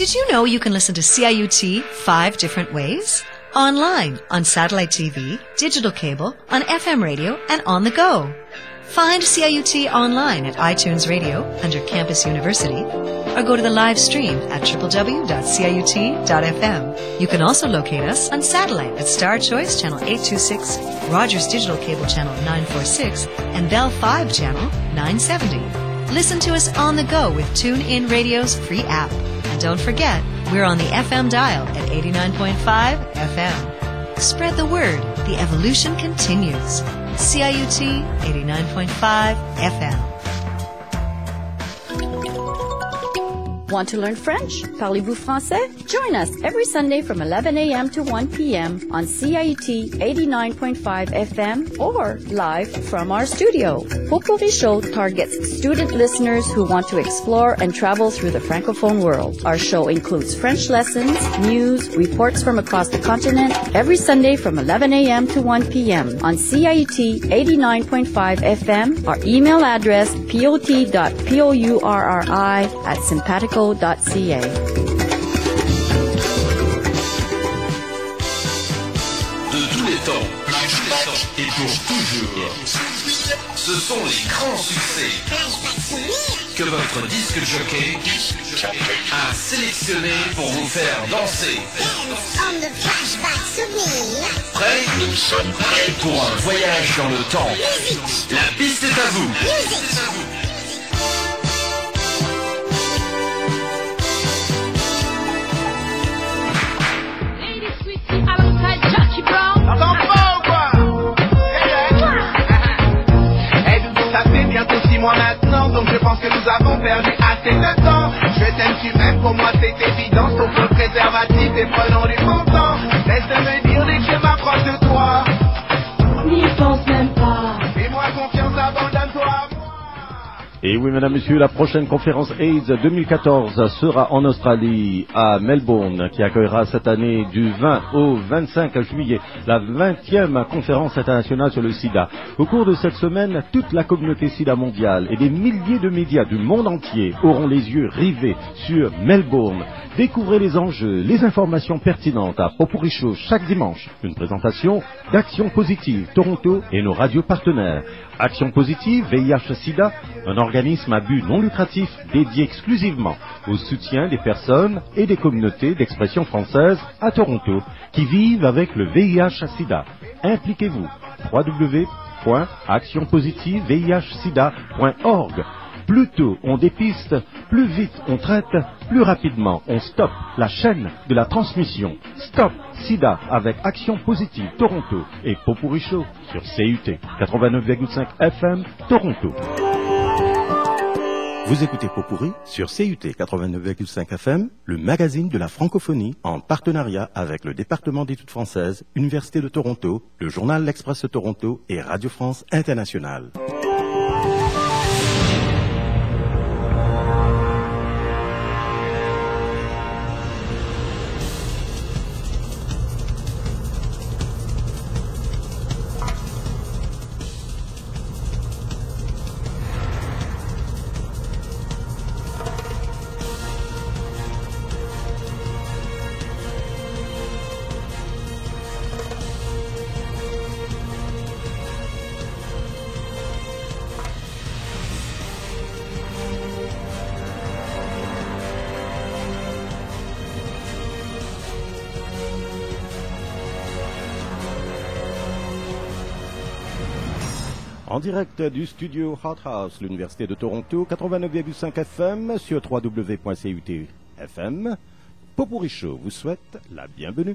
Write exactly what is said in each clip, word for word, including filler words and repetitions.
Did you know you can listen to C I U T five different ways? Online, on satellite T V, digital cable, on F M radio, and on the go. Find C I U T online at iTunes Radio under Campus University, or go to the live stream at w w w dot c i u t dot f m. You can also locate us on satellite at Star Choice Channel eight two six, Rogers Digital Cable Channel nine forty-six, and Bell five Channel nine seventy. Listen to us on the go with TuneIn Radio's free app. And don't forget, we're on the F M dial at eighty-nine point five F M. Spread the word. The evolution continues. C I U T eighty-nine point five F M. Want to learn French? Parlez-vous français? Join us every Sunday from eleven a.m. to one p.m. on C I U T eighty-nine point five F M or live from our studio. Popuri Show targets student listeners who want to explore and travel through the Francophone world. Our show includes French lessons, news, reports from across the continent every Sunday from eleven a.m. to one p.m. on C I U T eighty-nine point five F M. Our email address pot dot pourri at simpatico dot c a. De tous les temps, et pour toujours, ce sont les grands succès que votre disque jockey a sélectionné pour vous faire danser. Prêt? Nous sommes prêts pour un voyage dans le temps. La piste est à vous. T'entends pas ou quoi? Eh bien, ça fait bientôt six mois maintenant, donc je pense que nous avons perdu assez de temps. Je t'aime, tu m'aimes, pour moi c'est évident, sauf le préservatif et prenons du bon temps. Laisse de me dire dès que je m'approche de toi. N'y pense même pas. Fais-moi confiance, abandonne-toi à moi. Et oui, mesdames, messieurs, la prochaine conférence AIDS deux mille quatorze sera en Australie, à Melbourne, qui accueillera cette année du vingt au vingt-cinq juillet la vingtième conférence internationale sur le sida. Au cours de cette semaine, toute la communauté sida mondiale et des milliers de médias du monde entier auront les yeux rivés sur Melbourne. Découvrez les enjeux, les informations pertinentes à Popuri Show chaque dimanche. Une présentation d'Action Positive Toronto et nos radios partenaires. Action Positive V I H SIDA, un organisme à but non lucratif dédié exclusivement au soutien des personnes et des communautés d'expression française à Toronto qui vivent avec le V I H SIDA. Impliquez-vous. w w w point action positive v i h sida point org. Plus tôt on dépiste, plus vite on traite, plus rapidement on stoppe la chaîne de la transmission. Stop SIDA avec Action Positive Toronto et Popuri Show sur C U T quatre-vingt-neuf virgule cinq F M Toronto. Vous écoutez Popuri sur C U T quatre-vingt-neuf virgule cinq F M, le magazine de la francophonie en partenariat avec le département d'études françaises, Université de Toronto, le journal L'Express Toronto et Radio France Internationale. En direct du studio Hot House, l'Université de Toronto, quatre-vingt-neuf virgule cinq F M sur w w w point c u t f m. Popuri Show vous souhaite la bienvenue.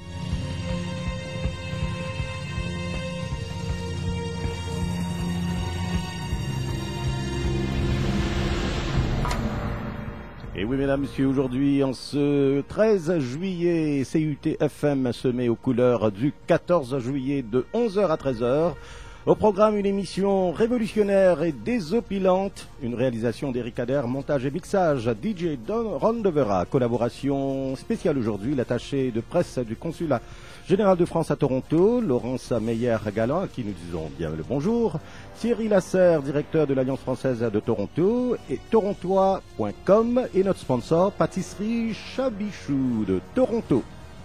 Et oui, mesdames, messieurs, aujourd'hui, en ce treize juillet, C U T F M se met aux couleurs du quatorze juillet de onze heures à treize heures. Au programme, une émission révolutionnaire et désopilante, une réalisation d'Eric Ader, montage et mixage, D J Don Ron Devera, collaboration spéciale aujourd'hui, l'attaché de presse du consulat général de France à Toronto, Laurence Meyer-Galland, à qui nous disons bien le bonjour, Thierry Lasserre, directeur de l'Alliance française de Toronto, et torontois point com, et notre sponsor, Pâtisserie Chabichou de Toronto.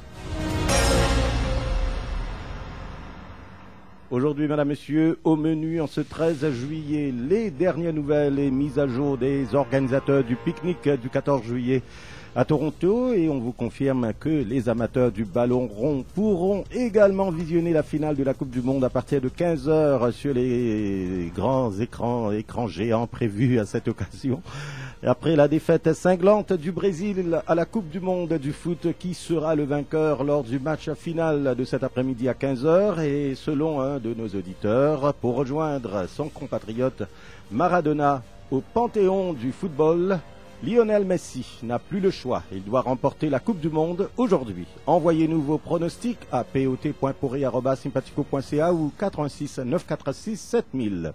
Aujourd'hui, mesdames, messieurs, au menu en ce treize juillet, les dernières nouvelles et mises à jour des organisateurs du pique-nique du quatorze juillet à Toronto, et on vous confirme que les amateurs du ballon rond pourront également visionner la finale de la Coupe du Monde à partir de quinze heures sur les grands écrans, écrans géants prévus à cette occasion. Après la défaite cinglante du Brésil à la Coupe du Monde du foot, qui sera le vainqueur lors du match final de cet après-midi à quinze heures, et selon un de nos auditeurs, pour rejoindre son compatriote Maradona au panthéon du football, Lionel Messi n'a plus le choix. Il doit remporter la Coupe du Monde aujourd'hui. Envoyez-nous vos pronostics à pot point pourri arobase sympathico point c a ou quatre un six neuf quatre six sept mille.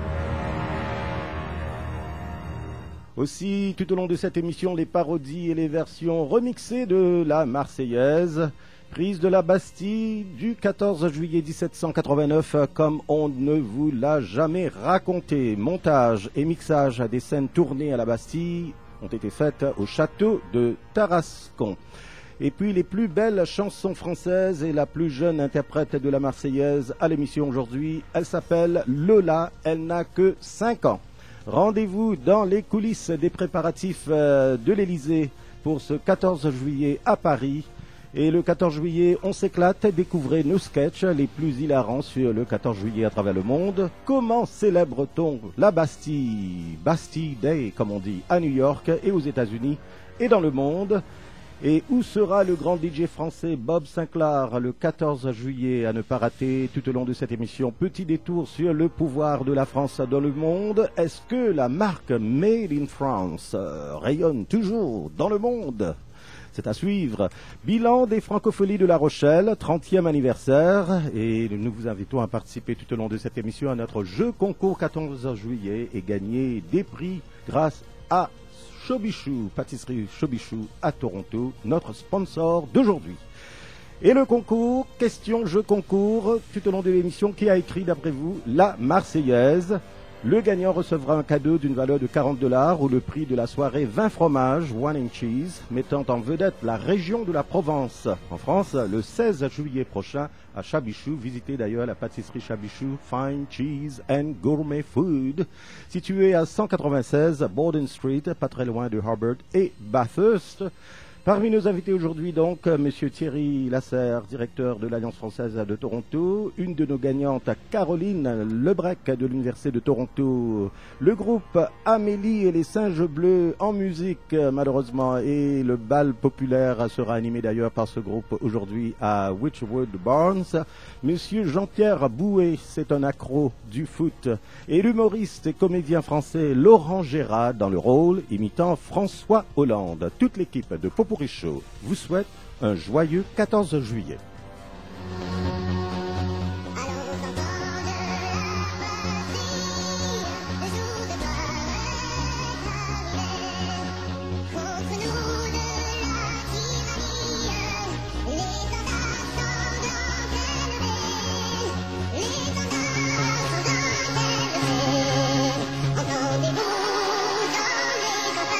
Aussi, tout au long de cette émission, les parodies et les versions remixées de la Marseillaise, prise de la Bastille du quatorze juillet dix-sept cent quatre-vingt-neuf, comme on ne vous l'a jamais raconté. Montage et mixage des scènes tournées à la Bastille ont été faites au château de Tarascon. Et puis les plus belles chansons françaises et la plus jeune interprète de la Marseillaise à l'émission aujourd'hui, elle s'appelle Lola, elle n'a que cinq ans. Rendez-vous dans les coulisses des préparatifs de l'Élysée pour ce quatorze juillet à Paris. Et le quatorze juillet, on s'éclate, découvrez nos sketchs les plus hilarants sur le quatorze juillet à travers le monde. Comment célèbre-t-on la Bastille, Bastille Day comme on dit, à New York et aux États-Unis et dans le monde? Et où sera le grand D J français Bob Sinclair le quatorze juillet à ne pas rater tout au long de cette émission? Petit détour sur le pouvoir de la France dans le monde. Est-ce que la marque Made in France euh, rayonne toujours dans le monde? C'est à suivre. Bilan des Francopholies de La Rochelle, trentième anniversaire. Et nous vous invitons à participer tout au long de cette émission à notre jeu concours quatorze juillet et gagner des prix grâce à Chobichou, pâtisserie Chobichou à Toronto, notre sponsor d'aujourd'hui. Et le concours, question jeu concours, tout au long de l'émission, qui a écrit d'après vous la Marseillaise? Le gagnant recevra un cadeau d'une valeur de quarante dollars ou le prix de la soirée vingt fromages, wine and cheese, mettant en vedette la région de la Provence. En France, le seize juillet prochain à Chabichou. Visitez d'ailleurs la pâtisserie Chabichou, Fine Cheese and Gourmet Food, située à cent quatre-vingt-seize Borden Street, pas très loin de Harvard et Bathurst. Parmi nos invités aujourd'hui, donc, Monsieur Thierry Lasserre, directeur de l'Alliance française de Toronto, une de nos gagnantes, Caroline Lebrec de l'Université de Toronto, le groupe Amélie et les Singes Bleus en musique, malheureusement, et le bal populaire sera animé d'ailleurs par ce groupe aujourd'hui à Witchwood Barnes. Monsieur Jean-Pierre Bouet, c'est un accro du foot, et l'humoriste et comédien français Laurent Gérard dans le rôle, imitant François Hollande. Toute l'équipe de Popo Show vous souhaite un joyeux quatorze juillet.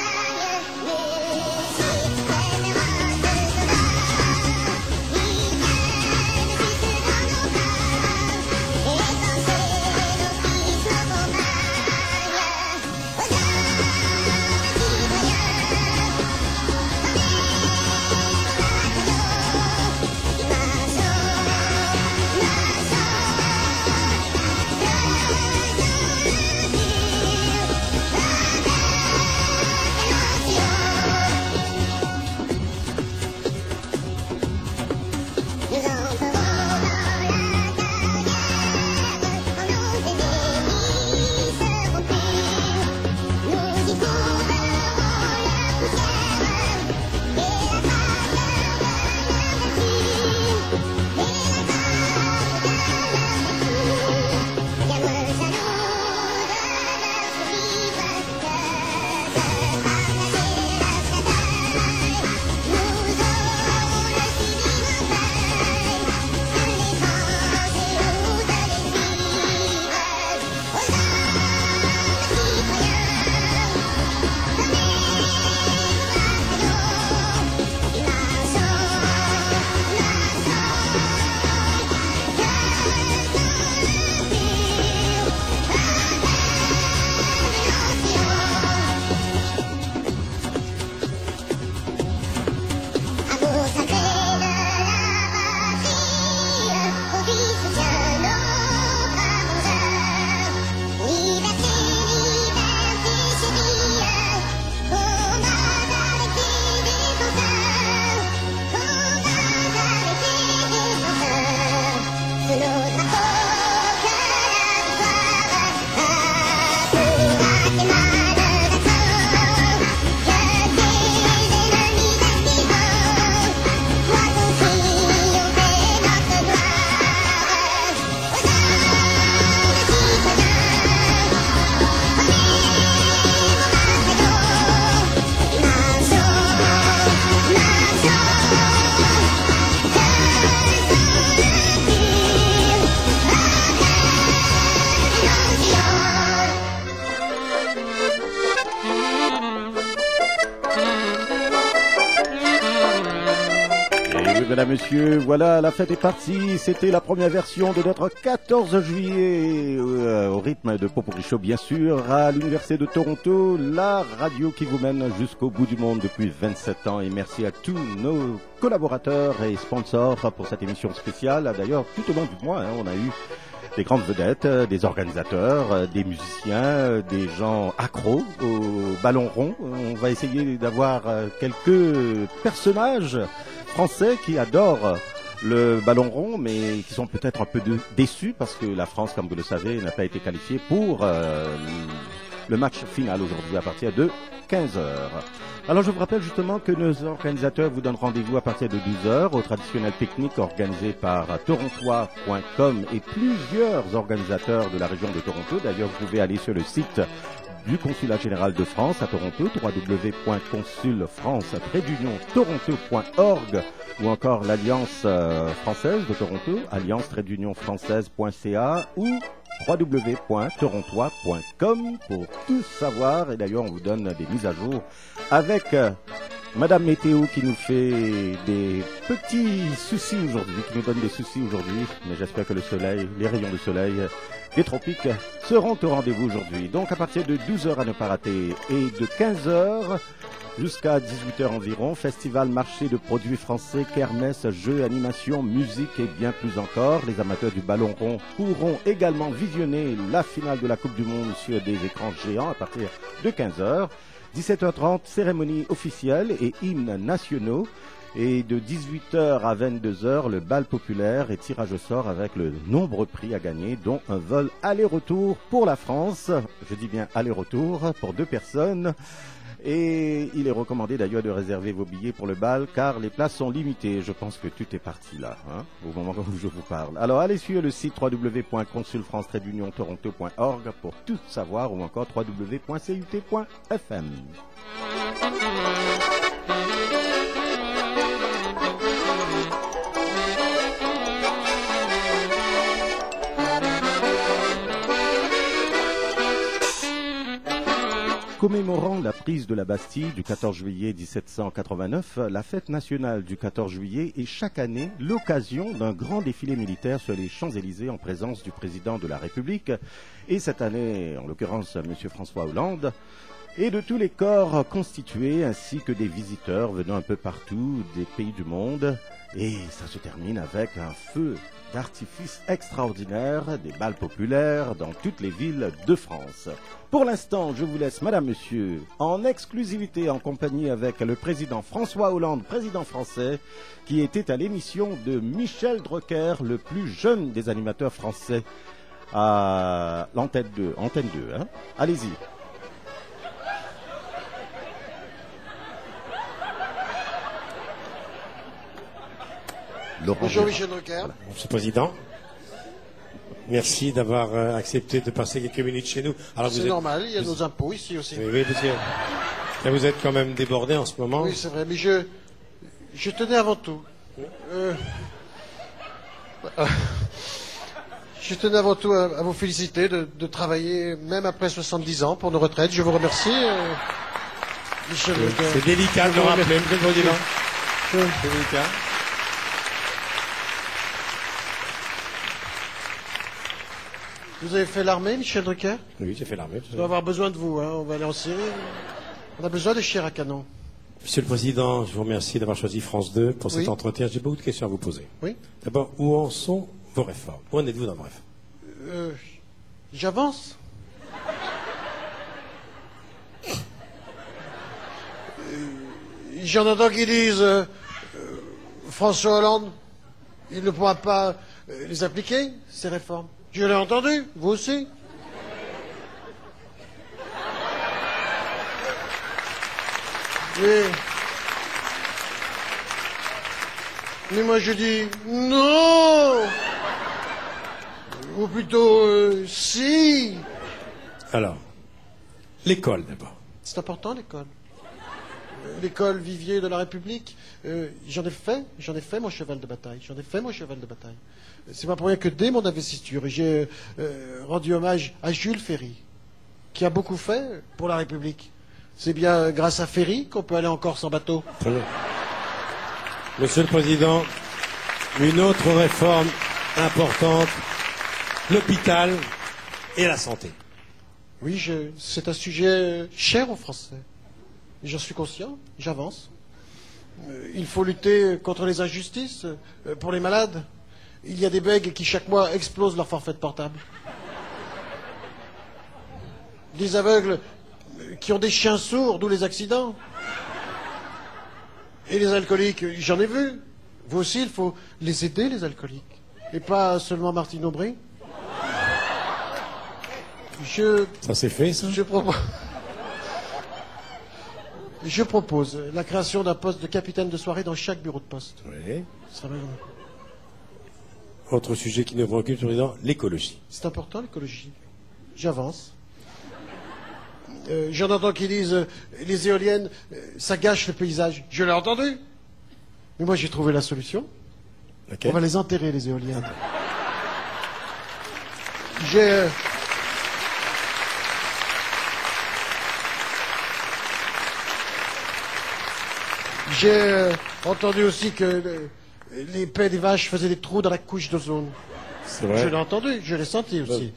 Yeah. mesdames, messieurs, voilà, la fête est partie. C'était la première version de notre quatorze juillet, euh, au rythme de Popori Show, bien sûr, à l'Université de Toronto, la radio qui vous mène jusqu'au bout du monde depuis vingt-sept ans. Et merci à tous nos collaborateurs et sponsors pour cette émission spéciale. D'ailleurs, tout au long du mois, hein, on a eu des grandes vedettes, des organisateurs, des musiciens, des gens accros au ballon rond. On va essayer d'avoir quelques personnages français qui adorent le ballon rond, mais qui sont peut-être un peu de, déçus parce que la France, comme vous le savez, n'a pas été qualifiée pour euh, le match final aujourd'hui à partir de quinze heures. Alors je vous rappelle justement que nos organisateurs vous donnent rendez-vous à partir de douze heures au traditionnel pique-nique organisé par torontois point com et plusieurs organisateurs de la région de Toronto. D'ailleurs, vous pouvez aller sur le site du Consulat général de France à Toronto, w w w point consul france tiret d'union toronto point org, ou encore l'Alliance euh, française de Toronto, alliance tiret d'union française point c a, ou w w w point torontois point com pour tout savoir. Et d'ailleurs, on vous donne des mises à jour avec euh, Madame Météo qui nous fait des petits soucis aujourd'hui, qui nous donne des soucis aujourd'hui. Mais j'espère que le soleil, les rayons de soleil des tropiques seront au rendez-vous aujourd'hui. Donc à partir de douze heures à ne pas rater et de quinze heures jusqu'à dix-huit heures environ, festival, marché de produits français, kermesse, jeux, animations, musique et bien plus encore. Les amateurs du ballon rond pourront également visionner la finale de la Coupe du Monde sur des écrans géants à partir de quinze heures. dix-sept heures trente, cérémonie officielle et hymnes nationaux. Et de dix-huit heures à vingt-deux heures, le bal populaire et tirage au sort avec le nombreux prix à gagner, dont un vol aller-retour pour la France. Je dis bien aller-retour pour deux personnes. Et il est recommandé d'ailleurs de réserver vos billets pour le bal car les places sont limitées. Je pense que tout est parti là, hein, au moment où je vous parle. Alors allez sur le site w w w point consul france tiret d'union toronto point org pour tout savoir ou encore w w w point c u t point f m. Commémorant la prise de la Bastille du quatorze juillet dix-sept cent quatre-vingt-neuf, la fête nationale du quatorze juillet est chaque année l'occasion d'un grand défilé militaire sur les Champs-Élysées en présence du président de la République. Et cette année, en l'occurrence, M. François Hollande, et de tous les corps constitués ainsi que des visiteurs venant un peu partout des pays du monde. Et ça se termine avec un feu d'artifice extraordinaire, des bals populaires dans toutes les villes de France. Pour l'instant, je vous laisse, madame, monsieur, en exclusivité en compagnie avec le président François Hollande, président français, qui était à l'émission de Michel Drucker, le plus jeune des animateurs français à l'antenne deux. Antenne deux, hein. Allez-y. Laurent Bonjour Michel Drucker. Voilà. Monsieur le Président, merci d'avoir euh, accepté de passer quelques minutes chez nous. C'est normal, il y a nos impôts ici aussi. Oui, oui, parce que là, vous êtes quand même débordé en ce moment. Oui, c'est vrai, mais je, je tenais avant tout. Euh, euh, je tenais avant tout à, à vous féliciter de, de travailler même après soixante-dix ans pour nos retraites. Je vous remercie. Euh, Michel Drucker. C'est délicat de le rappeler, Monsieur le Président. C'est délicat. Vous avez fait l'armée, Michel Drucker? Oui, j'ai fait l'armée. On va avoir besoin de vous, hein. On va aller en Syrie. On a besoin de chairs à canon. Monsieur le Président, je vous remercie d'avoir choisi France deux pour cet oui. entretien. J'ai beaucoup de questions à vous poser. Oui. D'abord, où en sont vos réformes? Où en êtes-vous dans vos réformes? euh, J'avance. J'en entends qui disent euh, euh, François Hollande, il ne pourra pas euh, les appliquer, ces réformes. Je l'ai entendu, vous aussi. Mais, mais moi je dis non. Ou plutôt euh, si. Alors, l'école d'abord. C'est important l'école. L'école vivier de la République, euh, j'en ai fait, j'en ai fait mon cheval de bataille, j'en ai fait mon cheval de bataille. C'est pas pour rien que dès mon investiture, j'ai euh, rendu hommage à Jules Ferry, qui a beaucoup fait pour la République. C'est bien grâce à Ferry qu'on peut aller en Corse en bateau. Monsieur le Président, une autre réforme importante, l'hôpital et la santé. Oui, je, c'est un sujet cher aux Français. J'en suis conscient, j'avance. Euh, il faut lutter contre les injustices, euh, pour les malades. Il y a des bègues qui chaque mois explosent leur forfait de portable. Des aveugles euh, qui ont des chiens sourds, d'où les accidents. Et les alcooliques, j'en ai vu. Vous aussi, il faut les aider, les alcooliques. Et pas seulement Martine Aubry. Je... Ça c'est fait, ça Je propose... Je propose la création d'un poste de capitaine de soirée dans chaque bureau de poste. Oui. Ça sera bien. Autre sujet qui nous préoccupe, Monsieur le Président, l'écologie. C'est important, l'écologie. J'avance. Euh, J'en entends qui disent euh, les éoliennes, euh, ça gâche le paysage. Je l'ai entendu. Mais moi, j'ai trouvé la solution. Okay. On va les enterrer, les éoliennes. J'ai... Euh, J'ai euh, entendu aussi que le, les pets des vaches faisaient des trous dans la couche d'ozone. C'est vrai. Je l'ai entendu, je l'ai senti aussi.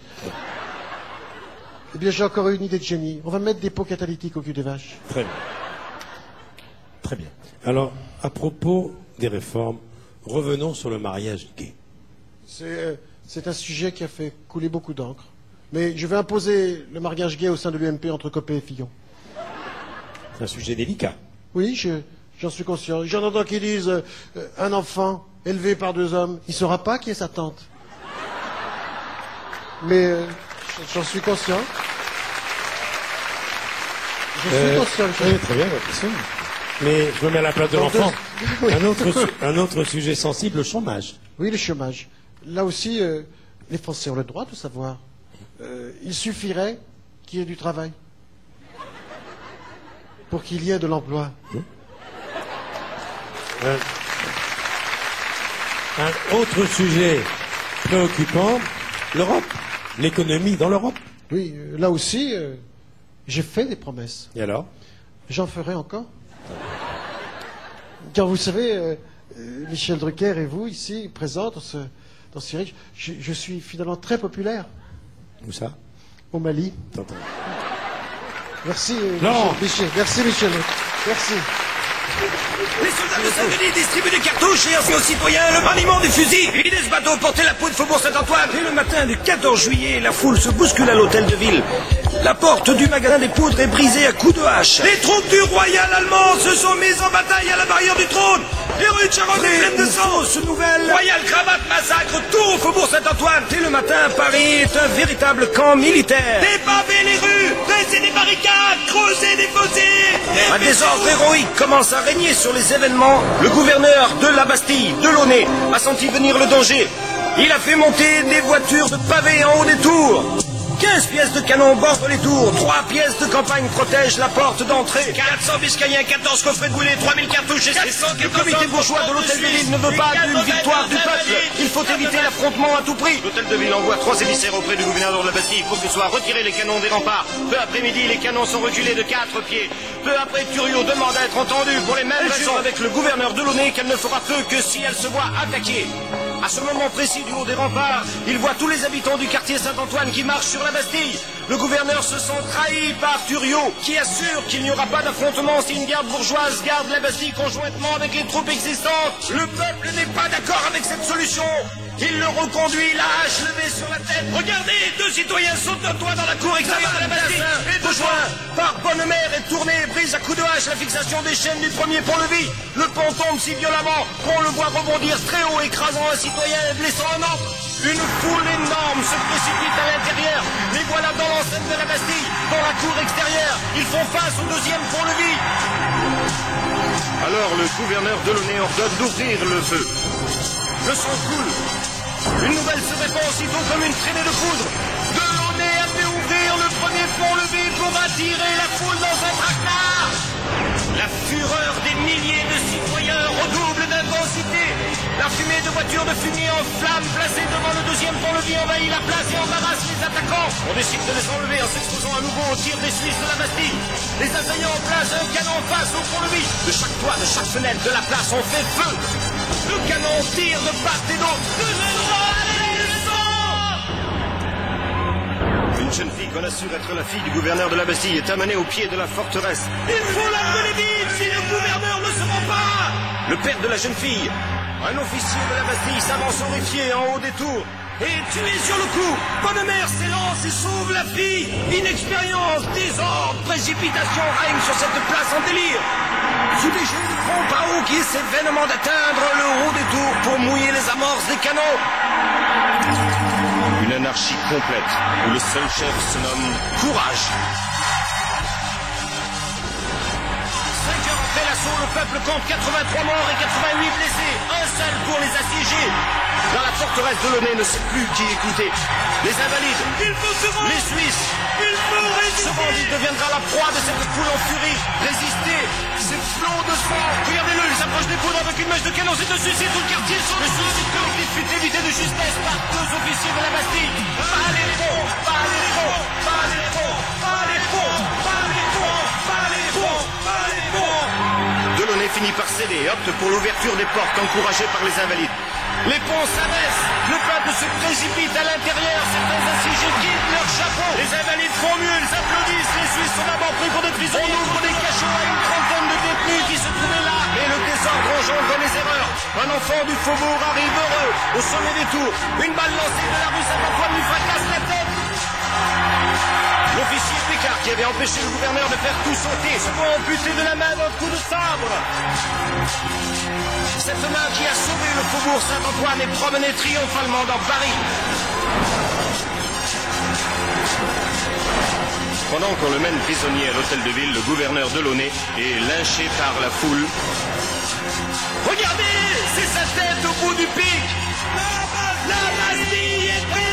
Eh bien, j'ai encore une idée de génie. On va mettre des pots catalytiques au cul des vaches. Très bien. Très bien. Alors, à propos des réformes, revenons sur le mariage gay. C'est euh, c'est un sujet qui a fait couler beaucoup d'encre. Mais je vais imposer le mariage gay au sein de l'U M P entre Copé et Fillon. C'est un sujet délicat. Oui, je... J'en suis conscient. J'en entends qui disent euh, euh, un enfant élevé par deux hommes, il ne saura pas qui est sa tante. Mais euh, j'en suis conscient. Je suis Euh, conscient. je- oui, très bien, votre question. Mais je me mets à la place de Donc, l'enfant. deux- oui. Un autre, su- un autre sujet sensible, le chômage. Oui, le chômage. Là aussi, euh, les Français ont le droit de savoir. Euh, il suffirait qu'il y ait du travail pour qu'il y ait de l'emploi. Un, un autre sujet préoccupant, l'Europe. L'économie dans l'Europe. Oui, euh, là aussi, euh, j'ai fait des promesses. Et alors? J'en ferai encore. Car vous savez, euh, euh, Michel Drucker et vous, ici, présents dans ce, dans ce série, je, je suis finalement très populaire Où ça? au Mali. T'entends. Merci, euh, Non. Michel, Michel. Merci, Michel. Merci. Les soldats de Saint-Denis distribuent des cartouches et ainsi aux citoyens le maniement du fusil. Videz ce bateau, portez la poudre Faubourg Saint-Antoine. Et le matin du quatorze juillet, la foule se bouscule à l'hôtel de ville. La porte du magasin des poudres est brisée à coups de hache. Les troupes du royal allemand se sont mises en bataille à la barrière du trône. Les rues de Charonne sont pleines de sang. Ce nouvelle royal cravate massacre tout au Faubourg Saint-Antoine. Dès le matin, Paris est un véritable camp militaire. Dépavez les rues, dressez des barricades, creusez des fossés. Un désordre héroïque commence à régner sur les événements. Le gouverneur de la Bastille, Delaunay, a senti venir le danger. Il a fait monter des voitures de pavés en haut des tours. quinze pièces de canon bordent les tours, trois pièces de campagne protègent la porte d'entrée, quatre cents biscayens, quatorze coffrets de boulet, trois mille cartouches et le comité bourgeois de l'hôtel de ville ne veut pas d'une victoire du peuple. Il faut éviter l'affrontement à tout prix. L'hôtel de ville envoie trois émissaires auprès du gouverneur de la Bastille pour que soient retirés les canons des remparts. Peu après-midi, les canons sont reculés de quatre pieds. Peu après, Thuriot demande à être entendu pour les mêmes raisons avec le gouverneur Delaunay qu'elle ne fera feu que si elle se voit attaquée. À ce moment précis du haut des remparts, il voit tous les habitants du quartier Saint-Antoine qui marchent sur la Bastille. Le gouverneur se sent trahi par Thuriot, qui assure qu'il n'y aura pas d'affrontement si une garde bourgeoise garde la Bastille conjointement avec les troupes existantes. Le peuple n'est pas d'accord avec cette solution. Il le reconduit, la hache levée sur la tête. Regardez, deux citoyens sautent d'un toit dans la cour extérieure de la Bastille. Et Bourgeois, par bonne mère, est tourné et brise à coups de hache la fixation des chaînes du premier pont-levis. Le pont tombe si violemment qu'on le voit rebondir très haut, écrasant un citoyen et blessant un autre. Une foule énorme se précipite à l'intérieur. Les voilà dans l'enceinte de la Bastille, dans la cour extérieure. Ils font face au deuxième pont-levis. Alors le gouverneur Delaunay ordonne d'ouvrir le feu. Le sang coule. Une nouvelle se répand aussitôt comme une traînée de poudre. Delaunay a fait ouvrir le premier pont-levis pour attirer la foule dans un tractard. La fureur des milliers de citoyens redouble d'intensité. La fumée de voitures de fumier en flammes placées devant le deuxième pont-levis envahit la place et embarrasse les attaquants. On décide de les enlever en s'exposant à nouveau au tir des Suisses de la Bastille. Les assaillants placent un canon face au pont-levis. De chaque toit, de chaque fenêtre de la place, on fait feu. Le canon tire de part et d'autre. Une jeune fille qu'on assure être la fille du gouverneur de la Bastille est amenée au pied de la forteresse. Il faut la brûler vive si le gouverneur ne se rend pas. Le père de la jeune fille, un officier de la Bastille, s'avance horrifié en haut des tours. Et tué sur le coup, bonne mère s'élance et sauve la fille. Inexpérience, désordre, précipitation règne sur cette place en délire. Sous des jets de pompe à eau qui essaient vainement d'atteindre le haut des tours pour mouiller les amorces des canons. Une anarchie complète où le seul chef se nomme Courage. Cinq heures après l'assaut, le peuple compte quatre-vingt-trois morts et quatre-vingt-huit blessés. Un seul pour les assiéger. Dans la forteresse de Launay ne sait plus qui écouter. Les invalides, il faut se rendre. Les Suisses, il faut résister. Ce bandit deviendra la proie de cette foule en furie. Résister, ces flots de sang. Regardez-le, il s'approche des poudres avec une mèche de canon. C'est de suicide, tout le quartier sur le suicide collectif fut évité de justesse par deux officiers de la Bastille. Pas les ponts, pas les ponts, pas les ponts, pas les ponts, pas les ponts, pas les ponts, pas les ponts. Delaunay finit par céder et opte pour l'ouverture des portes encouragé par les invalides. Les ponts s'abaissent, le peuple se précipite à l'intérieur, certains assiégés quittent leur chapeau. Les invalides font mieux, ils applaudissent, les Suisses sont d'abord pris pour des prisonniers. On ouvre des cachots à une trentaine de détenus qui se trouvaient là. Mais le désordre engendre les erreurs. Un enfant du faubourg arrive heureux, au sommet des tours. Une balle lancée de la rue Saint-Antoine lui fracasse la tête. L'officier Pécard, qui avait empêché le gouverneur de faire tout sauter, se voit amputé de la main d'un coup de sabre. Cette main qui a sauvé le faubourg Saint-Antoine est promenée triomphalement dans Paris. Pendant qu'on le mène prisonnier à l'hôtel de ville, le gouverneur de Launay est lynché par la foule. Regardez, c'est sa tête au bout du pic. La Bastille est prise.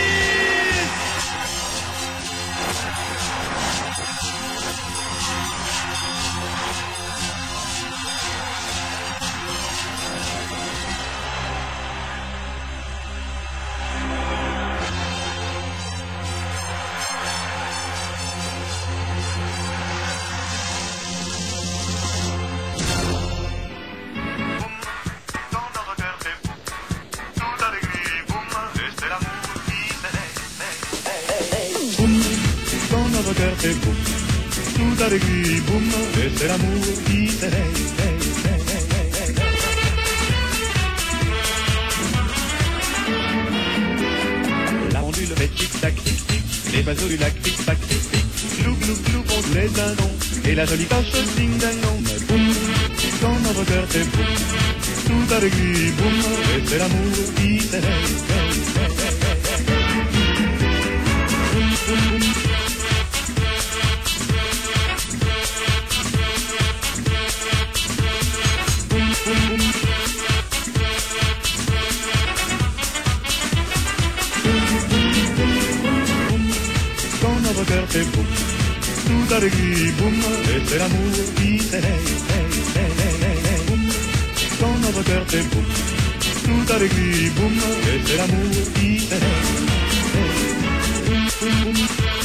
Et boum, tout a l'aiguille, boum, et c'est l'amour qui s'éveille. La pendule fait tic-tac, tic-tic, les oiseaux du lac tic-tac, tic-tic, glou, glou, glou font tous les dindons, et la jolie coche ding-ding-dong. Boum, quand notre cœur fait boum, tout a l'aiguille, boum, et c'est l'amour qui s'éveille. Boum, boum, boum. Notre cœur fait boum, tout a l'aiguille, boum, et c'est l'amour qui s'éveille. Boum, quand notre cœur fait boum, tout a l'aiguille, boum, et c'est l'amour qui s'éveille. Boum, boum, boum.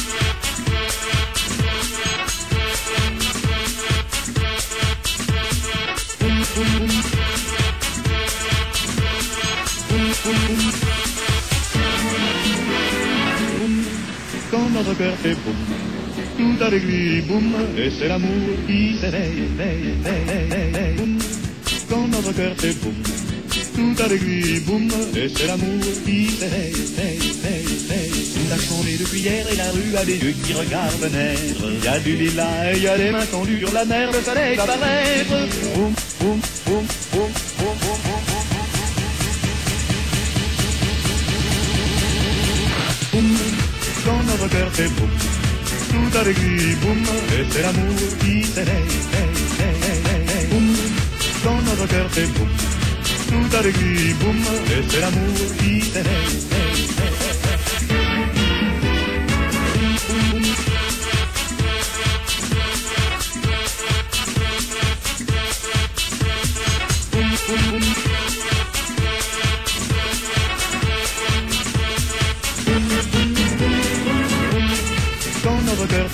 Boum, boum, boum. Boum, boum, boum. Quand notre cœur fait boum, tout a l'aiguille, boum, et c'est l'amour qui s'éveille. Boum, quand notre cœur fait boum, tout a l'aiguille, boum, et c'est l'amour qui s'éveille. La journée de cuillère et la rue a des yeux qui regardent naître. Il y a du lilas et il y a des mains tendues sur la mer, le soleil va paraître. Boum, boum, boum, boum, boum, boum, boum. Quand notre cœur fait boum, tout a l'aiguille, boum, et c'est l'amour qui s'éveille. Boum, quand notre cœur fait boum, tout a l'aiguille, boum, et c'est l'amour qui s'éveille. Boum, boum, boum.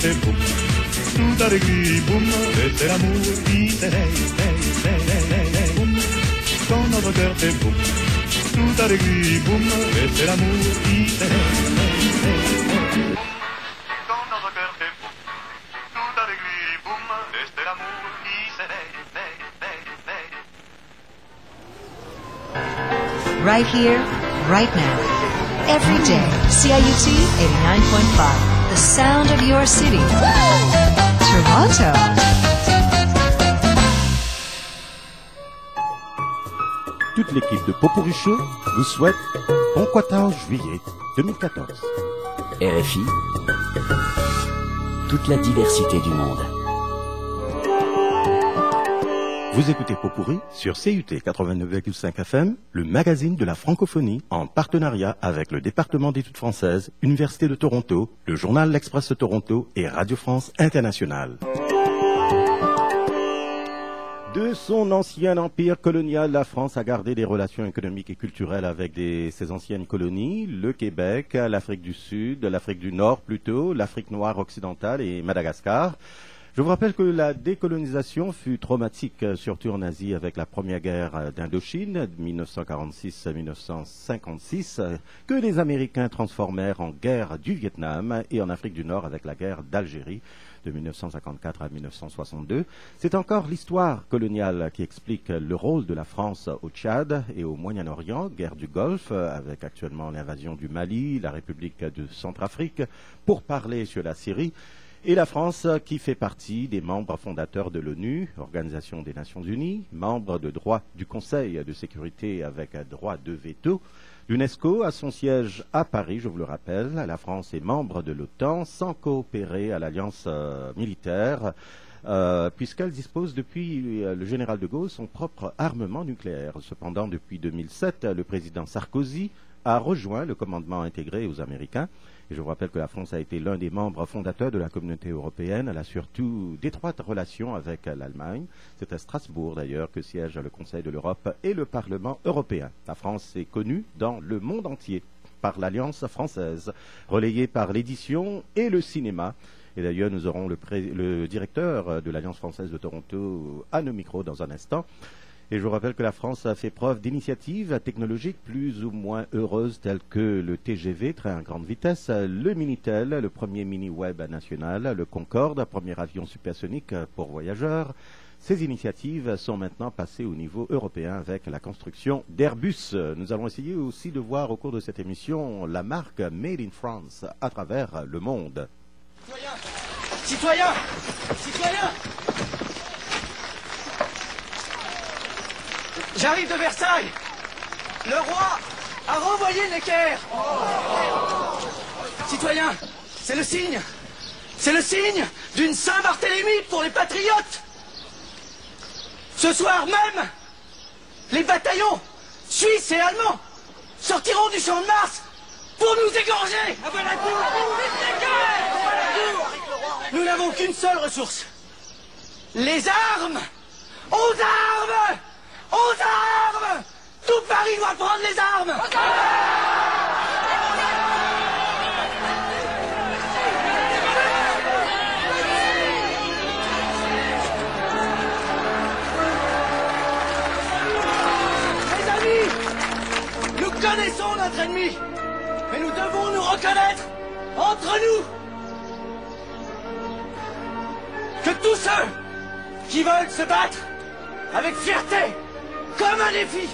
cœur fait boum, tout avec lui, boum, et c'est l'amour qui s'éveille, éveille, éveille, éveille, boum. Quand notre cœur fait boum, tout avec lui, boum, et c'est l'amour qui s'éveille, éveille, éveille. Quand notre cœur fait boum, tout avec lui, boum, et c'est l'amour qui s'éveille, éveille, éveille, éveille. Right here, right now. Every day, C I U T eighty-nine point five, the sound of your city. Toronto. Toute l'équipe de Popurrí Show vous souhaite bon quatorze juillet deux mille quatorze. R F I, toute la diversité du monde. Vous écoutez Popurrí sur C U T quatre-vingt-neuf virgule cinq F M, le magazine de la francophonie en partenariat avec le département d'études françaises, Université de Toronto, le journal L'Express de Toronto et Radio France Internationale. De son ancien empire colonial, la France a gardé des relations économiques et culturelles avec des, ses anciennes colonies, le Québec, l'Afrique du Sud, l'Afrique du Nord plutôt, l'Afrique noire occidentale et Madagascar. Je vous rappelle que la décolonisation fut traumatique, surtout en Asie, avec la première guerre d'Indochine, mille neuf cent quarante-six à mille neuf cent cinquante-six, que les Américains transformèrent en guerre du Vietnam, et en Afrique du Nord avec la guerre d'Algérie, de mille neuf cent cinquante-quatre à mille neuf cent soixante-deux. C'est encore l'histoire coloniale qui explique le rôle de la France au Tchad et au Moyen-Orient, guerre du Golfe, avec actuellement l'invasion du Mali, la République de Centrafrique, pour parler sur la Syrie. Et la France qui fait partie des membres fondateurs de l'ONU, Organisation des Nations Unies, membre de droit du Conseil de sécurité avec droit de veto. L'UNESCO a son siège à Paris, je vous le rappelle. La France est membre de l'OTAN sans coopérer à l'alliance euh, militaire, euh, puisqu'elle dispose depuis euh, le général de Gaulle son propre armement nucléaire. Cependant, depuis deux mille sept, le président Sarkozy a rejoint le commandement intégré aux Américains. Et je vous rappelle que la France a été l'un des membres fondateurs de la communauté européenne. Elle a surtout d'étroites relations avec l'Allemagne. C'est à Strasbourg d'ailleurs que siège le Conseil de l'Europe et le Parlement européen. La France est connue dans le monde entier par l'Alliance française, relayée par l'édition et le cinéma. Et d'ailleurs, nous aurons le, pré- le directeur de l'Alliance française de Toronto à nos micros dans un instant. Et je vous rappelle que la France a fait preuve d'initiatives technologiques plus ou moins heureuses telles que le T G V, train à grande vitesse, le Minitel, le premier mini-web national, le Concorde, premier avion supersonique pour voyageurs. Ces initiatives sont maintenant passées au niveau européen avec la construction d'Airbus. Nous allons essayer aussi de voir au cours de cette émission la marque Made in France à travers le monde. Citoyens, citoyens, j'arrive de Versailles. Le roi a renvoyé Necker. Citoyens, c'est le signe. C'est le signe d'une Saint-Barthélemy pour les patriotes. Ce soir même, les bataillons suisses et allemands sortiront du champ de Mars pour nous égorger. Nous n'avons qu'une seule ressource. Les armes. Aux armes. Aux armes! Tout Paris doit prendre les armes! Mes amis, nous connaissons notre ennemi, mais nous devons nous reconnaître entre nous. Que tous ceux qui veulent se battre avec fierté, comme un défi,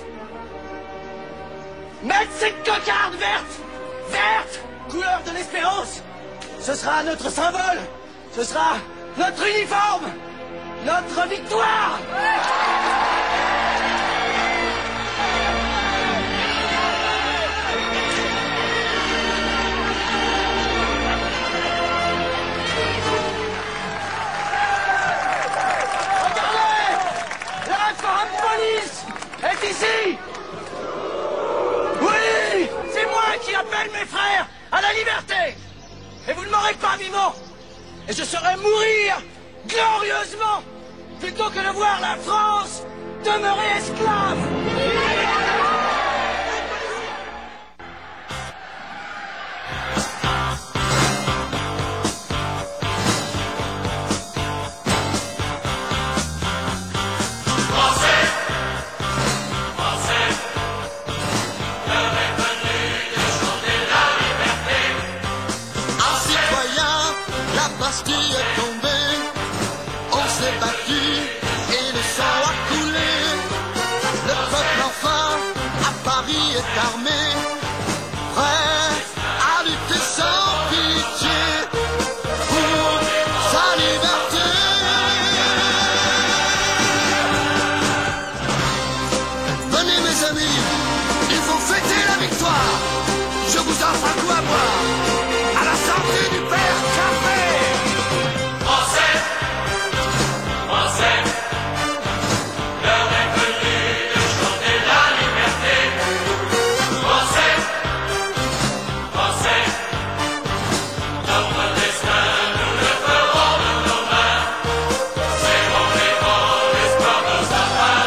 mettre cette cocarde verte, verte, couleur de l'espérance, ce sera notre symbole, ce sera notre uniforme, notre victoire. Est ici. Oui, c'est moi qui appelle mes frères à la liberté. Et vous ne m'aurez pas vivant. Et je saurai mourir glorieusement plutôt que de voir la France demeurer esclave. armé, prêt à lutter sans pitié pour sa liberté. Venez mes amis, il faut fêter la victoire. Je vous offre un coup à boire, à la santé du père Café. Français, Français, l'heure est venue de chanter la liberté. Français, Français, notre destin nous le ferons de nos mains. C'est mon héros, l'espoir de sa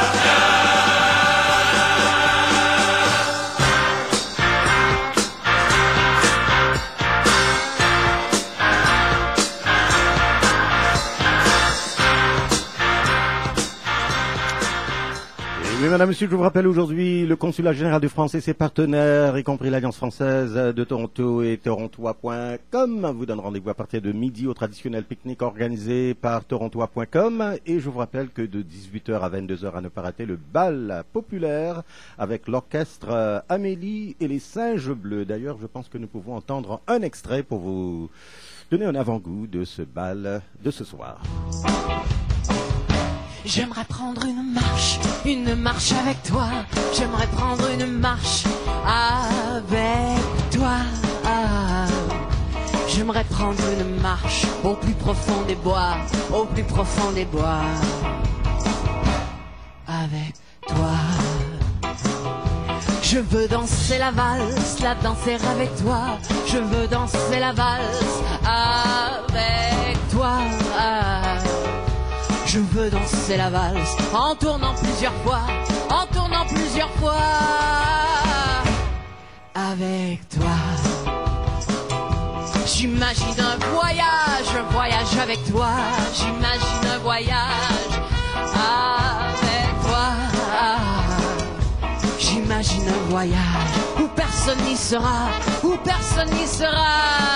Oui, madame, monsieur, je vous rappelle aujourd'hui le consulat général de France et ses partenaires, y compris l'Alliance française de Toronto et torontois point com, vous donne rendez-vous à partir de midi au traditionnel pique-nique organisé par torontois point com. Et je vous rappelle que de dix-huit heures à vingt-deux heures, à ne pas rater le bal populaire avec l'orchestre Amélie et les Singes Bleus. D'ailleurs, je pense que nous pouvons entendre un extrait pour vous donner un avant-goût de ce bal de ce soir. J'aimerais prendre une marche, une marche avec toi. J'aimerais prendre une marche avec toi. J'aimerais prendre une marche au plus profond des bois, au plus profond des bois. Avec toi. Je veux danser la valse, la danser avec toi. Je veux danser la valse avec toi. Je veux danser la valse en tournant plusieurs fois, en tournant plusieurs fois avec toi. J'imagine un voyage, un voyage avec toi. J'imagine un voyage avec toi. J'imagine un voyage où personne n'y sera, où personne n'y sera.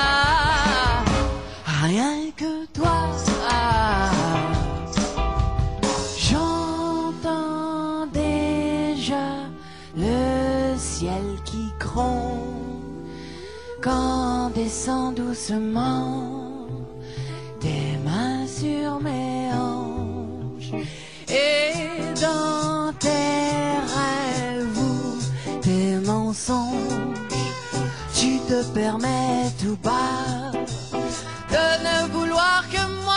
Rien que toi. J'entends déjà le ciel qui gronde quand descend doucement tes mains sur mes hanches. Et dans tes rêves ou tes mensonges, tu te permets tout bas de ne vouloir que moi.